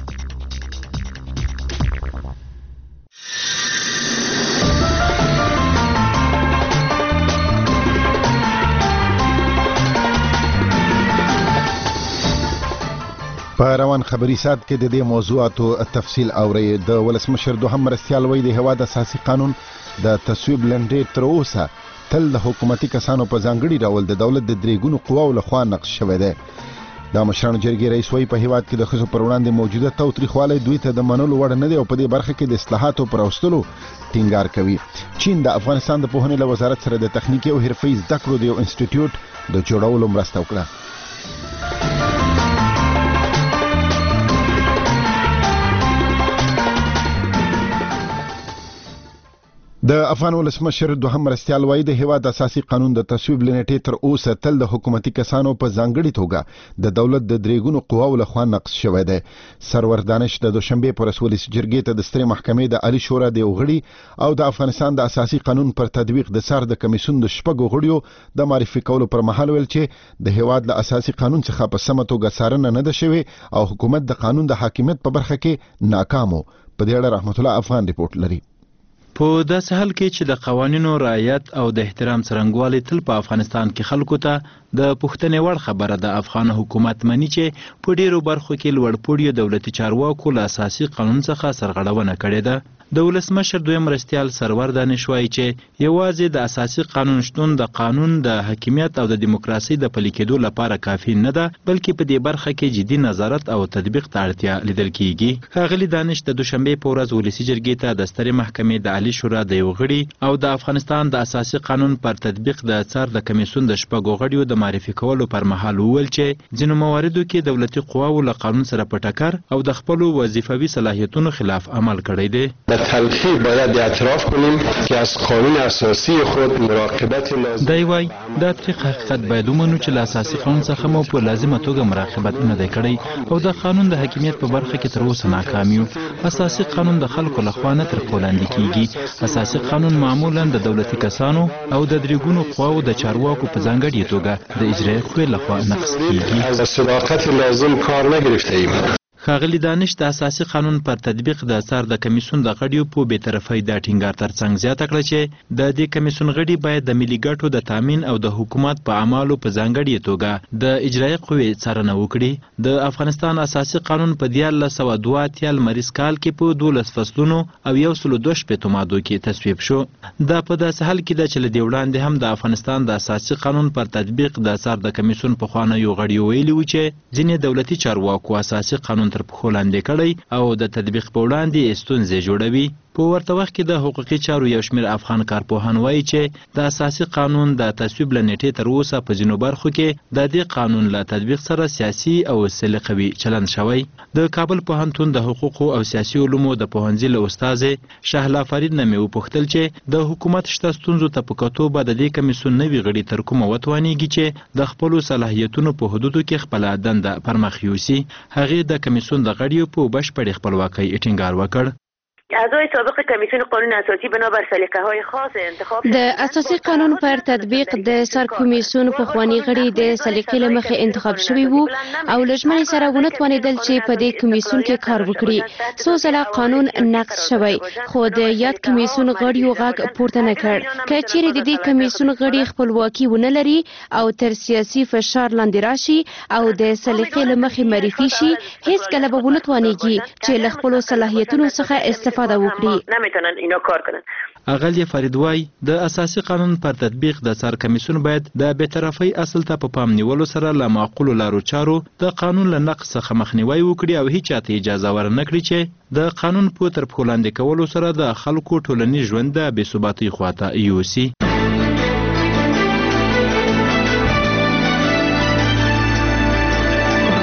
په روان خبري سات کې د دې موضوعاتو تفصیل اوري. د ولسمشر دوهم مرستیال وی د هواد اساسي قانون د تصویب لنډې تر اوسه تل د حکومتي کسانو په ځانګړي ډول د دولت د درېګونو قواو لخوا نقش شوی دی. د مشرانو جرګې رئیس وی په هواد کې د ښځو پر وړاندې موجوده تاوتریخوالی دوی ته د منلو وړ نه دی او په دې برخه کې د اصلاحاتو پر راوستلو ټینګار کوي. چین د افغانستان د پوهنې له وزارت سره د تخنیکي او حرفي زده کړو د یو انسټیټیوټ د جوړولو مرسته وکړه. د افغان ولسمشر دوهم مرستیال وایي د هیواد اساسي قانون د تصویب لنټې تر اوسه تل د حکومتي کسانو په ځانګړي توګه د دولت د درېګونو قواو لخوا نقض شوی دی. سرور دانش د دوشنبه پر ولس جرګې ته د سترې محکمې د عالی شورا د غړي او د افغانستان د اساسي قانون پر تطبیق د سر د کمیسیون د شپږو غړیو د معرفي کولو پر مهال ویل چې د هیواد له اساسي قانون څخه په سمه توګه څارنه نه ده شوې او حکومت د قانون د حاکمیت په برخه کې ناکام و. په دې اړه رحمت الله افغان ریپورت لري. په داسې حال کې چې د قوانینو رعایت او د احترام څرنګوالی تل په افغانستان کې خلکو ته د پوښتنې وړ خبره ده. افغان حکومت مني چې په ډیرو برخو کې لوړپوړي دولتي چارواکو له اساسي قانون څخه سرغړونه کړې ده. د ولسمشر دویم مرستیال سرور دانش وایي چې یوازې د اساسي قانون شتون د قانون د حاکمیت او د دیموکراسي د پلي کېدو لپاره کافي نه ده بلکې په دې برخه کې جدي نظارت او تطبیق ته اړتیا لیدل کیږي. ښاغلي دانش د دوشنبه په ورځ ولسي جرګې ته د سترې محکمې د عالی شورا د یو غړي او د افغانستان د اساسي قانون پر تطبیق د څار د کمیسیون د شپږو غړیو د معرفي کولو پر مهال وویل چې ځینو مواردو کې دولتي قواو له قانون سره په ټکر او د خپلو وظیفوي صلاحیتونو خلاف عمل کړی دی. تلخی باید اعتراف کنیم که از قانون اساسی خود مراقبت لازم. دی وای دا تریخ حقیقت باید ومنو چې له اساسي قانون څخه مو په لازمه توګه مراقبت نه دی کړی او د قانون د حاکمیت په برخه کې تر اوسه ناکام یو. اساسي قانون د خلکو لخوا نه تر لاندې کیږي. اساسي قانون معمولا د دولتي کسانو او د درېګونو قواو د چارواکو په ځانګړي توګه د اجرایي قوې لخوا نقض کیږي. از صداقت لازم کار نگرفته ایم. ښاغلي دانش د اساسي قانون پر تطبیق د څار د کمیسیون د غړیو په بی‌طرفۍ د ټینګار ترڅنګ زیاته کړه چې د دې کمیسیون غړي باید د ملي ګټو د تامین او د حکومت په اعمالو په ځانګړي توګه د اجرایي قوې څارنه وکړي. د افغانستان اساسي قانون په 1982 لمریز کال کې په 12 فصلونو او 102 مادو کې تصویب شو. دا په داسې حال کې ده چې له دې وړاندې هم د افغانستان د اساسي قانون پر تطبیق د څار د کمیسیون پخوانیو غړیو ویلي و چې ځینې دولتي چارواکو اساسي قانون تر پښو لاندې کړی او د تطبیق په وړاندې ستونزې جوړوي. په ورته وخت کې د حقوقي چارو یو شمېر افغان کارپوهان وایي چې د اساسي قانون د تصویب له نیټې تر اوسه په ځینو برخو کې د دې قانون له تطبیق سره سیاسي او سلیقوي چلند شوی. د کابل پوهنتون د حقوقو او سیاسي علومو د پوهنځي له استاد شهلا فرید نه مې وپوښتل چې د حکومت شته ستونزو ته په کتو به د دې کمیسیون نوي غړي تر کومه وتوانیږي چې د خپلو صلاحیتونو په حدودو کې خپله دنده پرمخ یوسي. هغې د کمیسیون د غړیو په بشپړې خپلواکۍ ټینګار وکړ. اعضای سابق کمیسیون قانون اساسی بنابر سلیقه‌های خاص انتخاب د اساسي قانون پر تطبیق د سر کمیسیون په خواني غړي د سلیقې له مخې انتخاب شوی وو او لجمنې سره ونه توانیدل چې په دې کمیسیون کې کار وکړي. څو ځله قانون نقض شوی خو د یاد کمیسیون غړیو غږ پورته نه کړ. که چیرې د دې کمیسیون غړي خپلواکي ونه لري او تر سیاسي فشار لاندې راشي او د سلیقې له مخې معرفي شي هیڅ کله به ونه توانیږي چې له خپلو صلاحیتونو څخه استفاده نمیتونن اینا کار کنن. اغلی فریدوای د اساسي قانون پر تطبیق د سر کمیسیون باید د بی‌طرفۍ اصل ته په پام نیولو سره له معقولو لارو چارو د قانون له نقض څخه مخنیوي وکړي او هیڅ چاته اجازه ورنکړي چې د قانون په تر پښو لاندې کولو سره د خلکو ټولنیز ژوند د بې ثباتۍ خواته یوسي.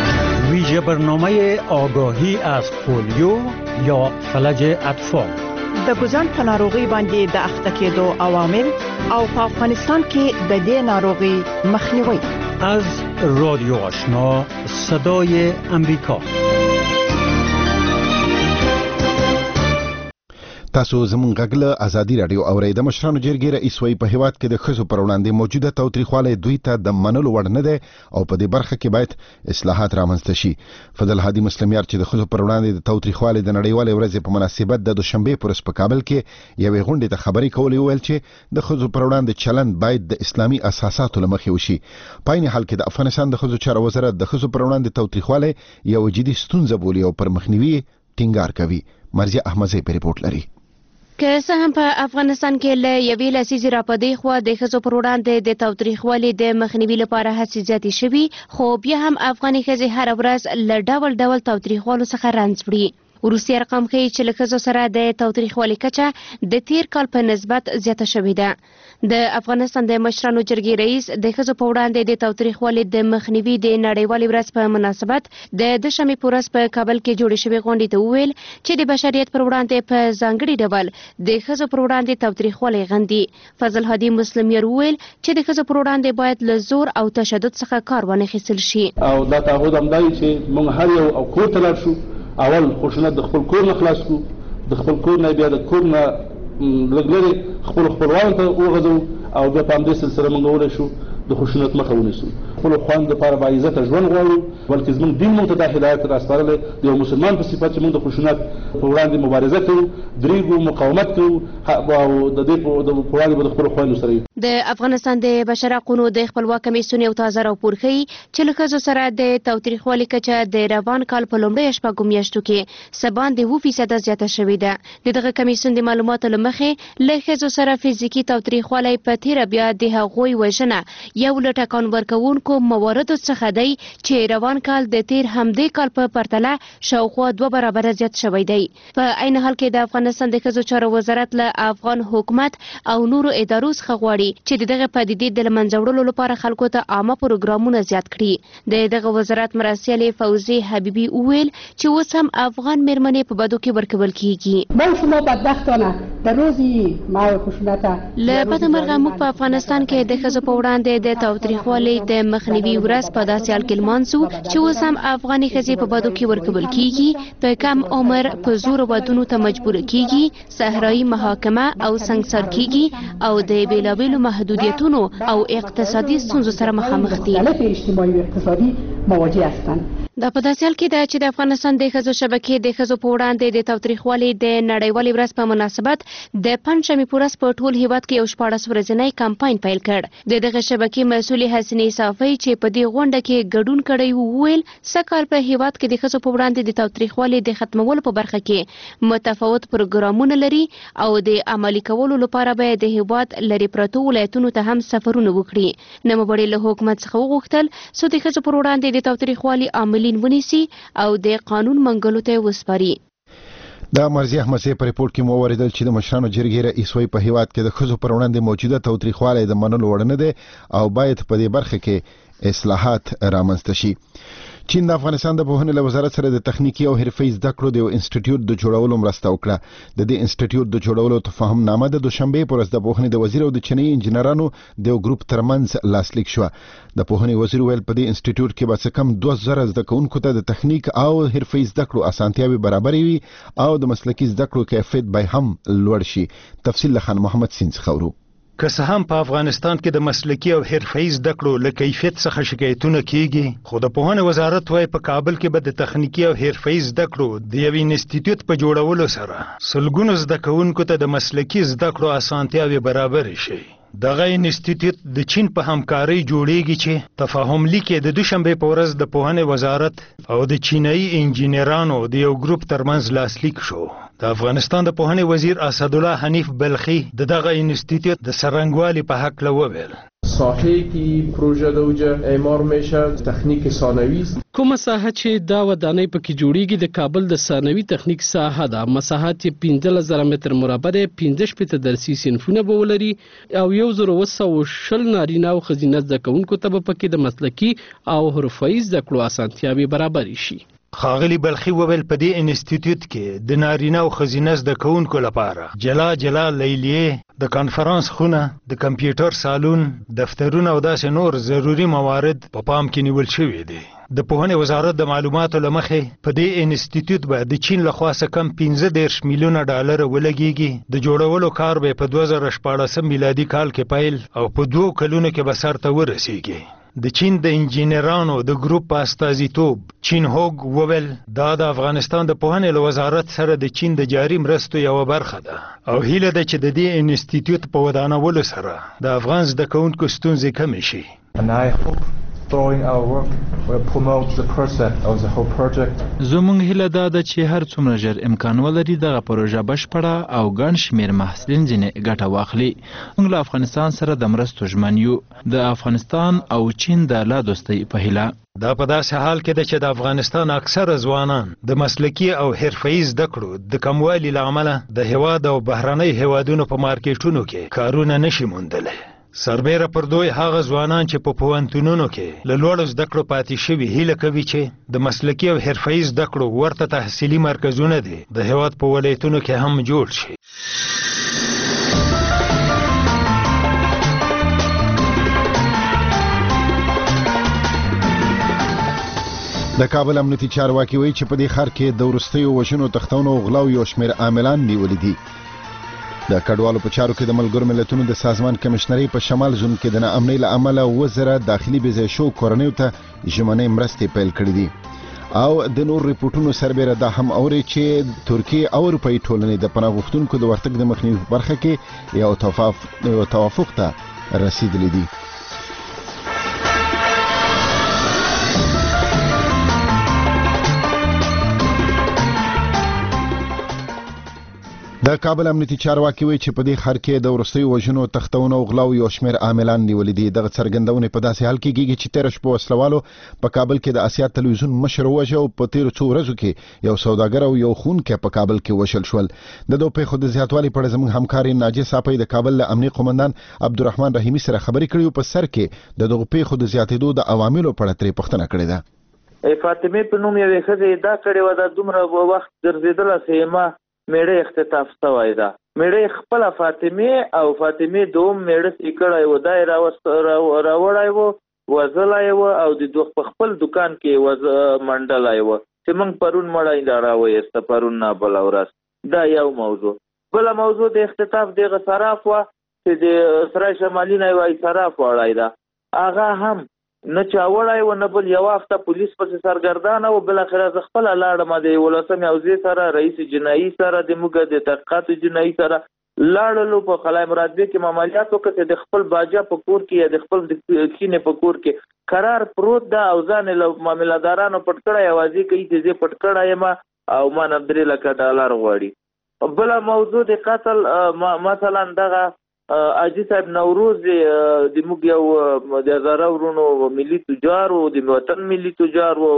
ویژه برنامه آگاهی از پولیو یا فلج اطفال د ګوزن په ناروغي باندې د اخته کېدو عوامل او په افغانستان کې د دې ناروغي مخنیوي. از رادیو آشنا صدای امریکا. تاسو زموږ غږ له ازادي رادیو اورئ. د مشرانو جرګې رئیس وایي په هیواد کې د ښځو پر وړاندې موجوده تاوتریخوالی دوی ته د منلو وړ نه دی او په دې برخه کې باید اصلاحات رامنځته شي. فضل هادي مسلمیار چې د ښځو پر وړاندې د تاوتریخوالي د نړیوالې ورځې په مناسبت د دوشنبې په ورځ په کابل کې یوې غونډې ته خبرې کولې، وویل چې د ښځو پر وړاندې چلند باید د اسلامي اساساتو له مخې وشي. په عین حال کې د افغانستان د ښځو چارو وزارت د ښځو پر وړاندې تاوتریخوالی یو جدي ستونزه بولي او پر مخنیوي ټینګار کوي. مرضیه احمدزی په ریپورت لري. که څه هم په افغانستان کې له یوې لسیزې راپدې خوا د ښځو پر وړاندې د تاوتریخوالي د مخنیوي لپاره هڅې زیاتې شوي، خو بیا هم افغاني ښځې هره ورځ له ډول ډول تاوتریخوالو څخه رنځ وړي. وروستي ارقام ښیي چې له ښځو سره د تاوتریخوالي کچه د تیر کال په نسبت زیاته شوې ده. د افغانستان د مشرانو جرګې رئیس د ښځو په وړاندې د تاوتریخوالي د مخنیوي د نړیوالې ورځ په مناسبت د دوشنبې په ورځ په کابل کې جوړې شوې غونډې ته وویل چې د بشریت پر وړاندې په ځانګړي ډول د ښځو پر وړاندې تاوتریخوالی غندي. فضل هادي مسلمیار وویل چې د ښځو پر وړاندې باید له زور او تشدد څخه کار وانخیستل شي. او دا تعهد هم دی چې موږ هر یو او کور ته لاړ شو، اول خشونت د خپل کور نه خلاص کړو، د خپل کور نه بیا د کور نه لږ لرې خپلوانو ته وغځو او بیا په همدې سلسله موږ وویلی شو د خشونت مخه ونیسو. خپلو خویندو دپاره باعزته ژوند غواړو، بلکې زموږ دین موږ ته دا هدایت راسپارلی د یو مسلمان په صفت چې موږ د خشونت په وړاندې مبارزه کوو، درېږو، مقاومت کوو او د دې په وړاندې به د خپلو خویندو سره یو. د افغانستان د بشر حقونو د خپلواک کمیسیون یو تازه راپور ښیي چې له ښځو سره د تاوتریخوالي کچه د روان کال په لومړیو شپږو میاشتو کې څه باندې 7% زیاته شوې ده. د دغه کمیسیون د معلوماتو له مخې له ښځو سره فزیکي تاوتریخوالی په تیره بیا د هغوی وژنه یو له ټکان ورکوونکو مواردو څخه دی چې روان کال د تیر همدې کال په پرتله شاوخوا 2 برابره زیات شوی دی. په عین حال کې د افغانستان د ښځو چارو وزارت له افغان حکومت او نورو ادارو څخه غواړي چې دغه پدیدې د له منځه وړلو لپاره خلکو ته عامه پروګرامونه زیات کړي. دغه وزارت مرستیالې فوزي حبیبي وویل چې اوس هم افغان میرمنې په بدو کې ورکول کیږي. ما شما بدبختانه در روزی ما خشونت له بده مرغه موږ په افغانستان کې د ښځو په وړاندې د تاوتریخوالي د مخنیوي ورځ په داسې حال کې لمانځو چې اوس هم افغاني ښځې په بدو کې ورکول کیږي، په کم عمر په زور ودونو ته مجبور کیږي، صحرایي محاکمه او سنګسار کیږي او د بیلابیلو محدودیتونو او اقتصادي ستونزو سره مخامخ دي. دا په داسې حال کې ده چې د افغانستان د ښځو شبکې د ښځو په وړاندې د تاوتریخوالي د نړیوالې ورځ په مناسبت د پنجشنبې په ورځ په ټول هیواد کې یو 14 ورځنی کمپاین پیل کړ. دغه شبکې مسؤلې حسینې صافی چې په دې غونډه کې ګډون کړی وویل سږکال په هیواد کې د ښځو په وړاندې د تاوتریخوالي د ختمولو په برخه کې متفاوت پروګرامونه لري او د عملي کولو لپاره به د هیواد لري پرتو ولایتونو ته هم سفرونه وکړي. نوموړي له حکومت څخه وغوښتل چې د ښځو پر وړاندې د تاوتریخوالي عاملین ونیسي او د قانون منګلو ته وسپاري. دا مرضی احمدزی په ریپورت کې مو اوریدل چې د مشرانو جرګې رئیس وایي په هیواد کې د ښځو پر وړاندې موجوده تاوتریخوالی د منلو وړ نه دی او باید په دې برخه کې اصلاحات رامنځته شي. چین د افغانستان د پوهنې له وزارت سره د تخنیکی او حرفي زده کړو د یو انسټیټیوټ د جوړولو مرسته وکړه. د دې انسټیټیوټ د جوړولو تفاهم نامه د دوشنبې پر ورځ د پوهنې د وزیر او د چینی انجنیرانو د یو ګروپ ترمنځ لاسلیک شو. د پوهنې وزیر ویل په دې انسټیټیوټ کې به څه کم 2000 زده کوونکو ته د تخنیک او حرفي زده کړو اسانتیاوي برابرې وي او د مسلکي زده کړو کیفیت به هم لوړ شي. تفصیل له خان محمد سینځ خورو. که څه هم په افغانستان کې د مسلکي او حرفي زده کړو له کیفیت څخه شکایتونه کیږي، خو د پوهنې وزارت وايي په کابل کې به د تخنیکی او حرفي زده کړو د یو انسټیټیوټ په جوړولو سره سلګونو زده کوونکو ته د مسلکي زده کړو اسانتیاوي برابر شي. دغه انسټیټیوټ د چین په همکارۍ جوړیږي چې تفاهم لیک د دوشنبې په ورځ د پوهنې وزارت او د چینایي انجینرانو د یو ګروپ ترمنځ لاسلیک شو. د افغانستان د پوهنې وزیر اسدالله حنیف بلخی دغه انسټیټیوټ د سرنګوالي په حق لوویل. ساحه کی پروژه دوجه اعمار میشه تخنیک ثانوی است. کومه ساحه چې دا ودانۍ پکې جوړیږي د کابل د ثانوي تخنیک ساحه ده. مساحت 15000 متر مربع ده، 15 درسي صنفونه به ولري او 1920 نارینه او ښځینه زده کوونکو ته به پکې د مسلکي او حرفي زده کړو اسانتیاوي برابر شي. ښاغلي بلخي وویل په دې انسټیټیوټ کې د نارینه او ښځینه زده کوونکو لپاره جلا لیلیې د کانفرانس خونه د کمپیوټر سالون دفترونه او داسې نور ضروري موارد په پام کې نیول شوي دي. د پوهنې وزارت د معلوماتو له مخې په دې انسټیټیوټ به د چین لخوا څه کم 15 میلیونه ډالر ولګیږي. د جوړولو کار به په 2014 میلادي کال کې پیل او په 2 کلونو کې به سرته ورسیږي. د چین د انجینرانو د ګروپ په استازیتوب چین هوګ وویل دا د افغانستان د پوهنې له وزارت سره د چین د جاري مرستو یوه برخه ده او هیله ده چې د دې انسټیټیوټ په ودانولو سره د افغان زده کوونکو ستونزې کمې شي. زموږ هیله دا ده چې هر څومره ژر امکان ولري دغه پروژه بشپړه او ګڼ شمېر محصلین ځینې ګټه واخلي. موږ له افغانستان سره د مرستو ژمن یو د افغانستان او چین د لا دوستۍ په هیله. دا په داسې حال کې ده چې د افغانستان اکثره ځوانان د مسلکي او حرفه‌ایي زده کړو د کموالي له امله د هیواد او بهرنۍ هیوادونو په مارکیټونو کې کارونه نشي موندلی. سربیره پر دوی هغه ځوانان چې په پوهنتونونو کې له لوړو زده کړو پاتې شوي هیله کوي چې د مسلکي او حرفه‌ایي زده کړو ورته تحصیلي مرکزونه دي د هیواد په ولایتونو کې هم جوړ شي. د کابل امنیتي چارواکي وایي چې په دې ښار کې د وروستیو وژنو تښتونو او غلاو یو شمېر عاملان نیولي دي. د کډوالو په چارو کې د ملګرو ملتونو د سازمان کمشنري په شمال زون کې د ناامنۍ له امله 2,000 داخلي بېځای شوو کورنیو ته ژمنۍ مرستې پیل کړي دي. او د نور ریپورتونو سربیره دا هم اوري چې ترکیه او اروپایي ټولنې د پناه غوښتونکو د ورتګ د مخنیوي په برخه کې یو توافق ته رسیدلی دي. د کابل امنیتي چارواکي وایي چې په دې ښار کې د وروستیو وژنو تښتونو او غلاو یو شمېر عاملان نیولي دي. دغه څرګندونې په داسې حال کې کېږي چې تېره شپه وسلوالو په کابل کې د اسیا تلویزیون مشر ووژه او په تېرو څو ورځو کې یو سوداګر او یو ښوونکی په کابل کې وشل شول. د دغو پیښو د زیاتوالي په اړه زموږ همکار ناجي صافی د کابل له امنیه قومندان عبدالرحمن رحیمي سره خبرې کړې او په سر کې د دغو پیښو د زیاتېدو د عواملو په اړه ترې پوښتنه کړې ده. فاطمه په نوم یوې ښځې دا کړې وه د دومره وخت ګرځېدله چې میړه اختطاف شوی ده. میړه خپل فاطمه او فاطمه دوم میړه کړی و دا راوړی و وزلای و او د دوه خپل دکان کې منډلای و چې موږ پرون مړی دا راوېست پرون نه بل ورځ. دا یو موضوع. بل موضوع د اختطاف دغه صراف و چې د سرای شمالي نه وای صراف وړای دا هغه هم نه چا وړای و نه بل یو هفته پولیس پسې سرګردانه و. بل اخر از خپل لاړم د ولسم حوزې سره رئیس جنایي سره د موږ د تحقیقات جنایي سره لاړلو په خلای مرادبه کې معاملات وکړه د خپل باجا په کور کې یا د خپل د کینې په کور کې قرار پروت ده او ځان له معاملادارانو پټ کړی اوازې کوي چې زه پټ کړی یم او ما نه $3 لک غواړي. بل موضوع د قتل مثلا دغه اجي صاحب نوروز د موږ یو د هزاره ورونو ملي تجار او د وطن ملي تجار او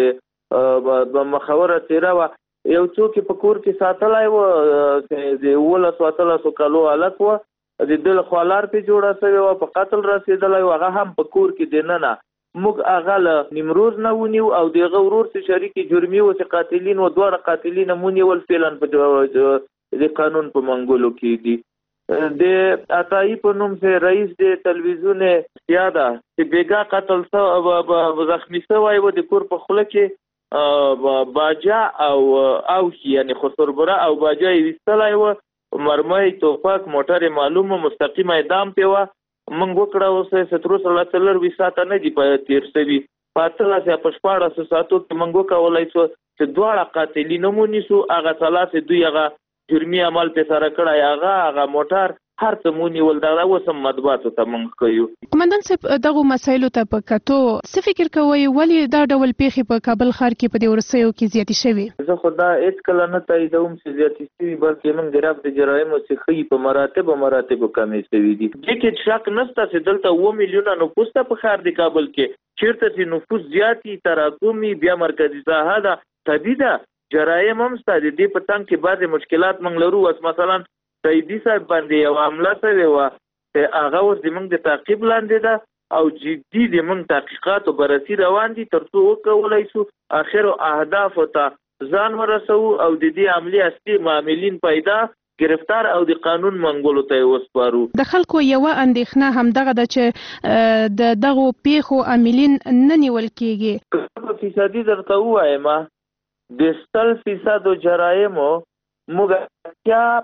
د مخوره تیره و یو څوک په کور کې ساتلای و د 18 کالو حالت و د دل خالار په جوړه شوی و په قتل رسیدلای و هغه هم په کور کې دننه موږ هغه له نیمروز نه ونیو او دغه ورور سره شریک جرمي و چې قاتلین و دوه قاتلین مونیول فعلا په د قانون په منګولو کې دي. د عطایی په نوم سره رئیس د تلویزیون سیاده چې بیګا قتل سو زخمی شوی و د کور په خوله کې باجا او یعنی خسربره او باجا یې وستلای و مرمۍ توپک موټر معلومه مستقیم اعدام پیوه منګ وکړه اوسه سترو سره تلر وساته نه دی په تیر سوي پاتله سه پښپاړه ساتو کې منګو کولای شو چې دواړه قاتلین مونږ سو هغه ثلاثه دوی هغه جرمي عمل په سره کړای هغه موټر هر څه مونږ ول دا وسم مطبوعات ته مونږ کوي. کمانډنټ صاحب دغه مسایلو ته په کتو څه فکر کوي ولی دا ډول پیښې په کابل ښار کې په دې ورسېو کې زیاتې شوي؟ زه خو دا هیڅ کله نه تاییدوم چې زیاتې شوي بلکې موږ د رفع د جرایمو څخه په مراتب کمې شوي دي. دغه شک نشته چې دلته 2 میلیونه نفوس ته په ښار د کابل کې چیرته چې نفوس زیاتی تراکمي بیا مرکزی ساحه ده طبیعي ده جرایم هم ستاسو د دې په تنګ کې بعضی مشکلات موږ لرو. اوس مثلا سیدی صاحب باندې یو عمله شوې وه چې هغه اوس زموږ د تعقیب لاندې ده او جدي د من تحقیقات او بررسي روان دي ترڅو وکولای شو اخر اهداف ته ځان ورسو او د دې عملی اصلي عاملین پیدا گرفتار او د قانون منګولو ته وسپارو. د خلکو یو اندېښنه هم دغه د چې د دغه پیښو عاملین نه نیول کیږي. فیصدي درته وایم د 100% جرایمو موږ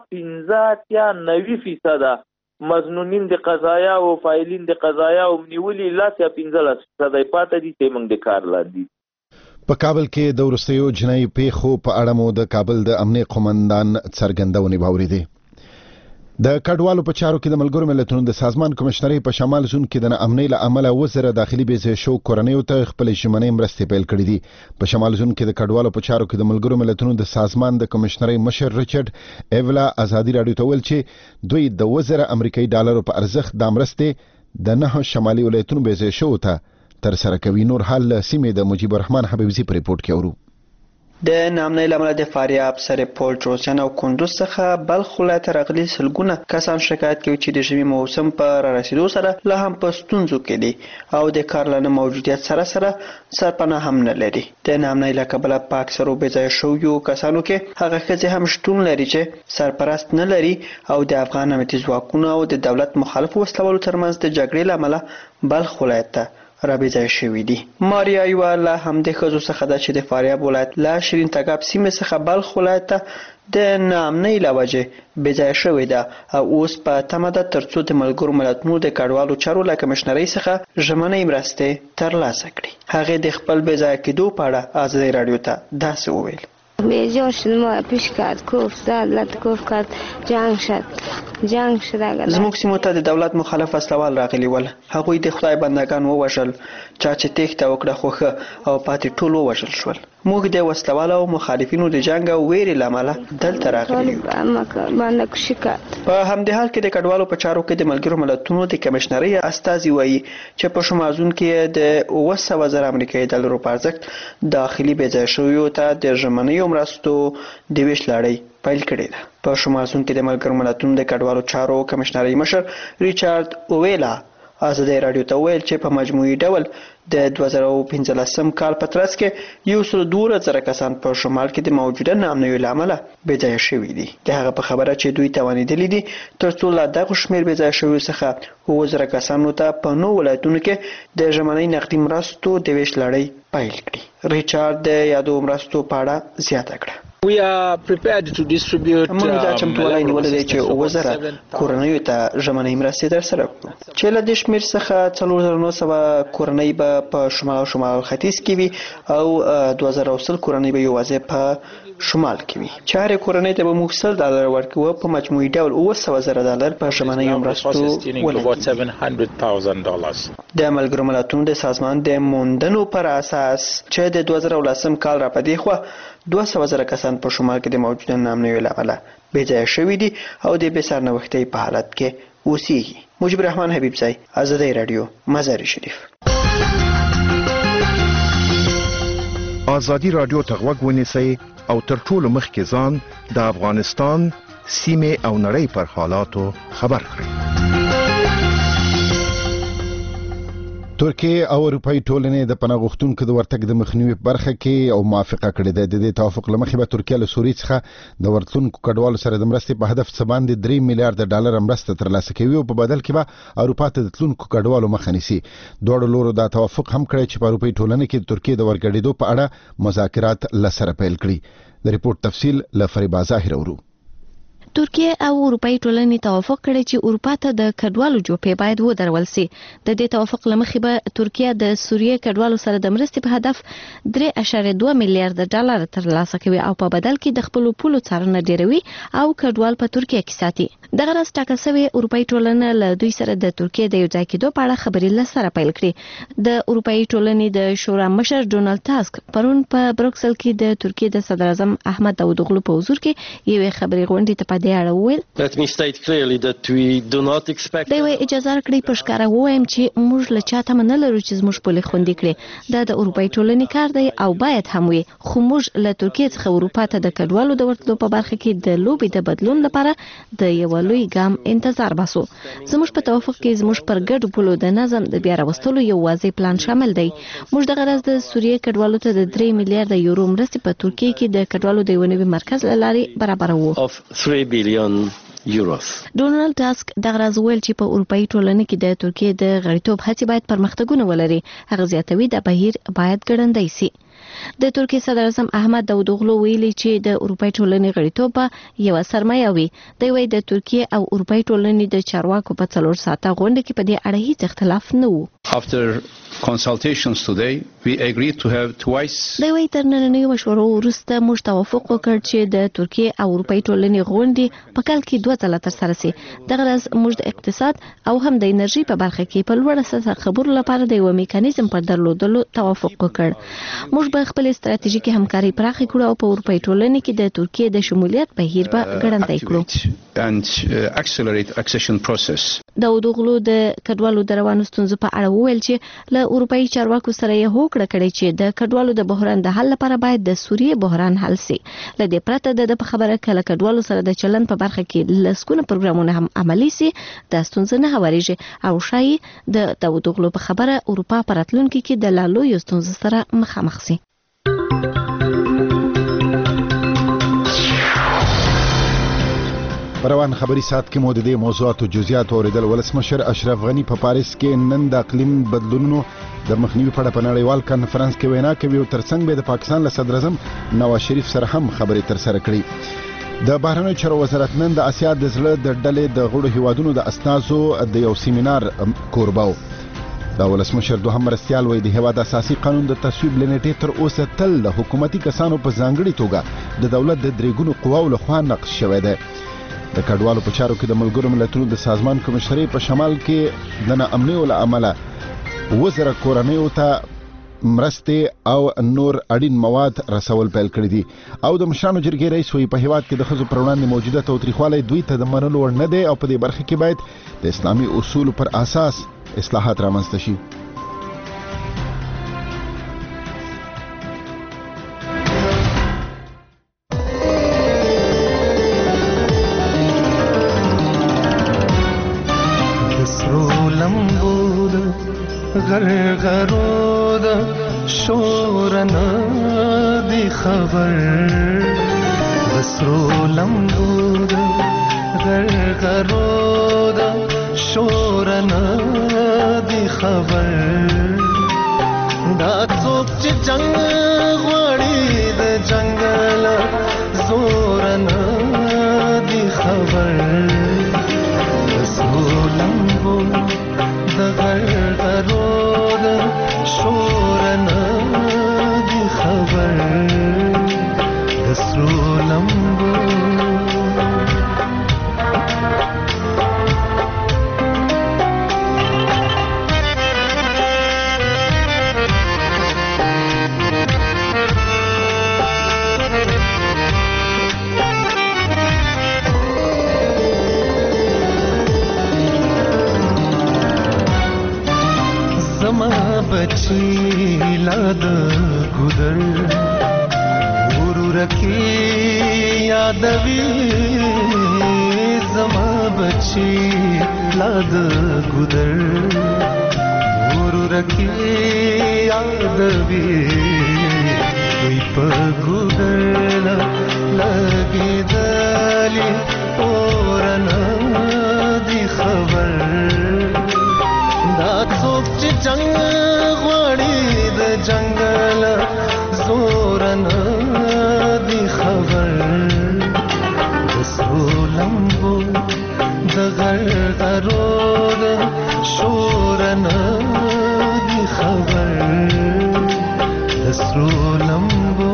15-90% مظنونین د قضایا او فایلین د قضایا او نیولي لاس یا 15% پاتې دي چې موږ د کار لاندې. په کابل کې د وروستیو جنایي پیښو په اړه مو د کابل د امنیت قومندان څرګندونې واوریدې. د کډوالو په چارو کې د ملګرو ملتونو د سازمان کمشنرۍ په شمال زون کې د امنۍ له امله وزیر داخلي بيځ شو کورنیو ته خپل ژمنې مرستې پیل کړې دي. په شمال زون کې د کډوالو په چارو کې د ملګرو ملتونو د سازمان د کمشنرۍ مشر ریچارډ ایولا ازادي رادیو ته ویل چې دوی د وزیر امریکایي ډالرو په ارزښت د مرستې د 9 شمالي ولایتونو بيځ شو ته تر سره کوي. نور حال سیمې د مجيب الرحمن حبیبزي په ریپورت کې اورو. د نامنۍ لامل د فاریاب سرپول جوزجان او کندوز څخه بلخ ولایت راغلي سلګونه کسان شکایت کوي چې د ژمي موسم په رارسیدو سره لا هم په ستونزو کې دي او د کار لنه موجودیت سره سرپناه هم نه لري. د نامنۍ له کبله په اکثرو بېځایه شویو کسانو کې هغه ښځې هم شتون لري چې سرپرست نه لري او د افغان امنیتي ځواکونو او د دولت مخالف وسلوالو ترمنځ د جګړې له امله بلخ ولایت ته رابېځای شوي دي. ماریا یوه له همدې ښځو څخه ده چې د فاریاب ولایت له شیرین تګاب سیمې څخه بلخ ولایت ته د ناامنۍ له وجې بېځایه شوې ده او اوس په تمه ده ترڅو د ملګرو ملتونو د کډوالو چارو له کمشنرۍ څخه ژمنۍ مرستې ترلاسه کړي. هغې د خپل بېځایه کېدو په اړه ازادي راډیو ته داسې وویل: بیجار شد، ما پیش کرد، کفت زد، لط کف کرد، جنگ شد زموږ سیمو ته د دولت مخالف وسلوال راغلي ول. هغوی د خدای بندگان ووژل، چا چې تېښته وکړه خو ښه او پاتې ټول ووژل شول. موږ د وسلوال او مخالفینو د جنګ او ویرې له امله دلته راغلي یو. په همدې حال کې د کډوالو په چارو کې د ملګرو ملتونو د کمشنرۍ استازي وایي چې په شمازون کې د 200,000 امریکایي ډالرو په ارزښت داخلي بېځایه شویو ته د ژمنیو مرستو د ویش لړۍ پیل کړې ده. په شمازون کې د ملګرو ملتونو د کډوالو چارو کمشنرۍ مشر ریچارډ اویلا ازادي راډیو ته ویل چې په مجموعي ډول د 2015 کال په ترڅ کې 112,000 کسان په شمال کې د موجوده ناامنیو له امله بېځایه شوي دي. د هغه په خبره چې دوی توانېدلي دي ترڅو له دغه شمېر بېځایه شویو څخه 7,000 کسانو ته په 9 ولایتونو کې د ژمنۍ نقدي مرستو د ویش لړۍ پیل کړي. ریچارډ د یادو مرستو په اړه زیاته کړه: We are prepared to distribute موږ دا چمتووالی نیولی دی چې 7,000 کورنیو ته ژمنۍ مرستې ترسره کړو چې له دې شمېر څخه 4,900 کورنۍ به په شمال او شمال ختیځ کې وي او 2,000 کورنۍ به یوازې په شمال کې وي. چې هرې کورنۍ ته به موږ $100 ورکوو. په مجموعي ډول $700,000 په ژمنیو مرستو ولګي. د ملګرو ملتونو د سازمان د موندنو پر اساس چې د 2010 کال را پدې خوا 200,000 کسان په شمال کې د موجوده ناامنیو له امله بېځایه شوي دي او د بې سرنوښتۍ په حالت کې اوسېږي. مجيب الرحمن حبیبزی، ازادي راډیو، مزار شریف. ازادي راډیو ته غوږ ونیسئ او تر ټولو مخکې ځان د افغانستان سیمې او نړۍ پر حالاتو خبر کړئ. ترکیه او اروپאי ټولنې د پناه غوښتونکو د ورتګ د مخنیوي برخه کې او موافقه کړې ده. د دې توافق لمخې به ترکیه له سوریې څخه د ورتلونکو کډوالو سره د مرستې په هدف څه باندې $3 میلیارډ مرسته ترلاسه کوي او په بدل کې به اروپا ته د تلونکو کډوالو مخه نیسي. دواړو لورو دا توافق هم کړی چې په اروپאי ټولنه کې د ترکیه د ورګډېدو په اړه مذاکرات لسره پیل کړي. د ریپورت تفصیل له فریبا ظاهر اورو. ترکیه او اروپאי ټولنې توافق کړی چې اروپا ته د کډوالو جوپې باید ودرول سي. د دې توافق لمخې به ترکیه د سوریې کډوالو سره د مرستې په هدف $3.2 میلیارډ ترلاسه کوي او په بدل کې د خپل پولو څارنه ډیروي او کډوال په ترکیه کې ساتي. دغه راز ټاکل شوی اروپאי ټولنه له دوی سره د ترکیه د یو ځای کېدو په اړه خبرې لسره پیل کړې. د اروپאי ټولنې د شورا مشر ډونالد تاسک پرون په بروکسل کې د ترکیه د صدر اعظم احمد داوودوغلو په حضور کې یوې خبري غونډې ته په دې اړه وویل دوی وایي اجازه راکړئ په ښکاره ووایم چې موږ له چا تمه نه لرو چې زموږ پولې خوندي کړي. دا د اروپایي ټولنې کار دی او باید هم وي، خو موږ له ترکیې څخه اروپا ته د کډوالو د ورتلو په برخه کې د لوبې د بدلون لپاره د یو لوی ګام انتظار باسو. زموږ په توافق کې زموږ پر ګډو پولو د نظم د بیا راوستلو یو واضح پلان شامل دی. موږ د غرض د سوریې کډوالو ته د 3 میلیارډ یورو مرستې په ترکیې کې د کډوالو د یو نوي مرکز له لارې برابروو. ډونالد ټاسک دغه راز ویل چې په اروپایي ټولنه کې د ترکیې د غړیتوب هڅې باید پرمختګونه ولري. هغه زیاتوي د بهیر باید ګړندی شي. د ترکیې صدر اعظم احمد داوودوغلو ویلي چې د اروپایي ټولنې غړیتوب به یو سرمایه وي. دوی وایي د ترکیې او اروپایي ټولنې د چارواکو په 4 ساعته غونډه کې په دې اړه هیڅ اختلاف نه و. consultations today we agreed to have twice. دوی وایي تر نننیو مشورو وروسته موږ توافق وکړ چې د ترکیې او اروپایي ټولنې غونډې په کال کې 2 ځله ترسره شي. دغه راز موږ د اقتصاد او هم د انرژي په برخه کې په لوړه سطحه خبرو لپاره د یو میکانیزم پر درلودلو توافق وکړ. موږ به خپل ستراتیژیکي همکاري پراخه کړو او په اروپایي ټولنې کې د ترکیې د شمولیت بهیر به ګړندی کړو. and accelerate accession process. داوودوغلو د کډوالو د روانو ستونزو په اړه وویل چې له اروپایي چارواکو سره یې هوکړه کړې چې د کډوالو د بحران د حل لپاره باید د سوریې بحران حل شي. له دې پرته د په خبره کله کډوالو سره د چلن په برخه کې لسکونه پروګرامونه هم عملي شي د ستونزې نه هواريږي او شایي د داوودوغلو په خبره اروپا په راتلونکي کې د لا لویو ستونزو سره مخامخ شي. روان خبري سات کې مو د دې موضوعاتو جزئیات اوریدل. ولسمشر اشرف غنی په پاریس کې نن د اقلیم بدلونونو د مخنیوي په اړه په نړیوال کانفرنس کې وینا کوي او ترڅنګ به د پاکستان له صدر اعظم نواز شریف سره هم خبرې ترسره کړي. د بهرنیو چارو وزارت نن د اسیا د زړه د ډلې د غړو هیوادونو د استازو د یو سیمینار کورباو. دا ولسمشر دوهم مرستیال وایي د هیواد اساسي قانون د تصویب لنیټې تر اوسه تل د حکومتي کسانو په ځانګړي توګه د دولت د درېګونو قواو لخوا نقض شوی دی. د کډوالو په چارو کې د ملګرو ملتونو د سازمان کمشرۍ په شمال کې د ناامنیو له امله 1000 کورنیو ته مرستې او نور اړین مواد رسول پیل کړی دي او د مشرانو جرګې رئیس وایي په هیواد کې د ښځو پر وړاندې موجوده تاوتریخوالی دوی ته د منلو وړ نه دی او په دې برخه کې باید د اسلامي اصولو پر اساس اصلاحات رامنځته شي. غرغرو د شورن دی خبر وسرو لمبو د غرغرو د شورن دی خبر دا څوک چې جنگ غوړي د جنگل زورن دی خبر وسرو لمبو د غرغرو شورنا دی خبر دسرو لمبو बची लाद गुदर उरुरकी यादवी जमा बची लाद गुदर उरुरकी यादवी कोई पगुदर लगी दली ओरना दी खबर दा څوک چې جنگ غوړي د جنگل زورن دی خبر دسرو لمبو د غرغرو د شورن دی خبر دسرو لمبو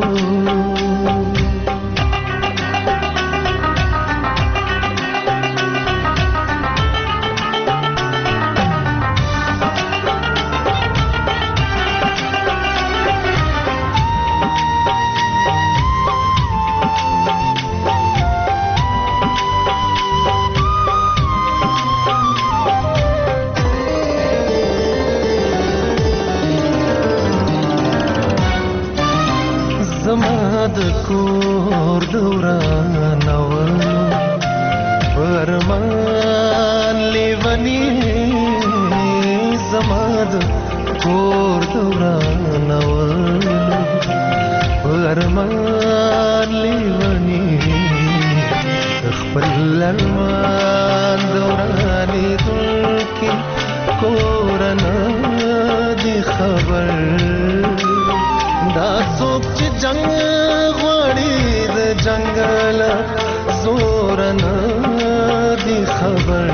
زما د کور دورانول فرمان لیونی زما د کور دورانول فرمان لیونی خپل ارمان دورانی دلکی کورنا دی خبر دا څوک چې جنگ غواړي د جنگل زورنا دی خبر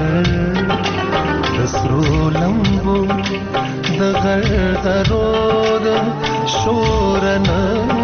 دسرو لمبو د غرغرو د شورنا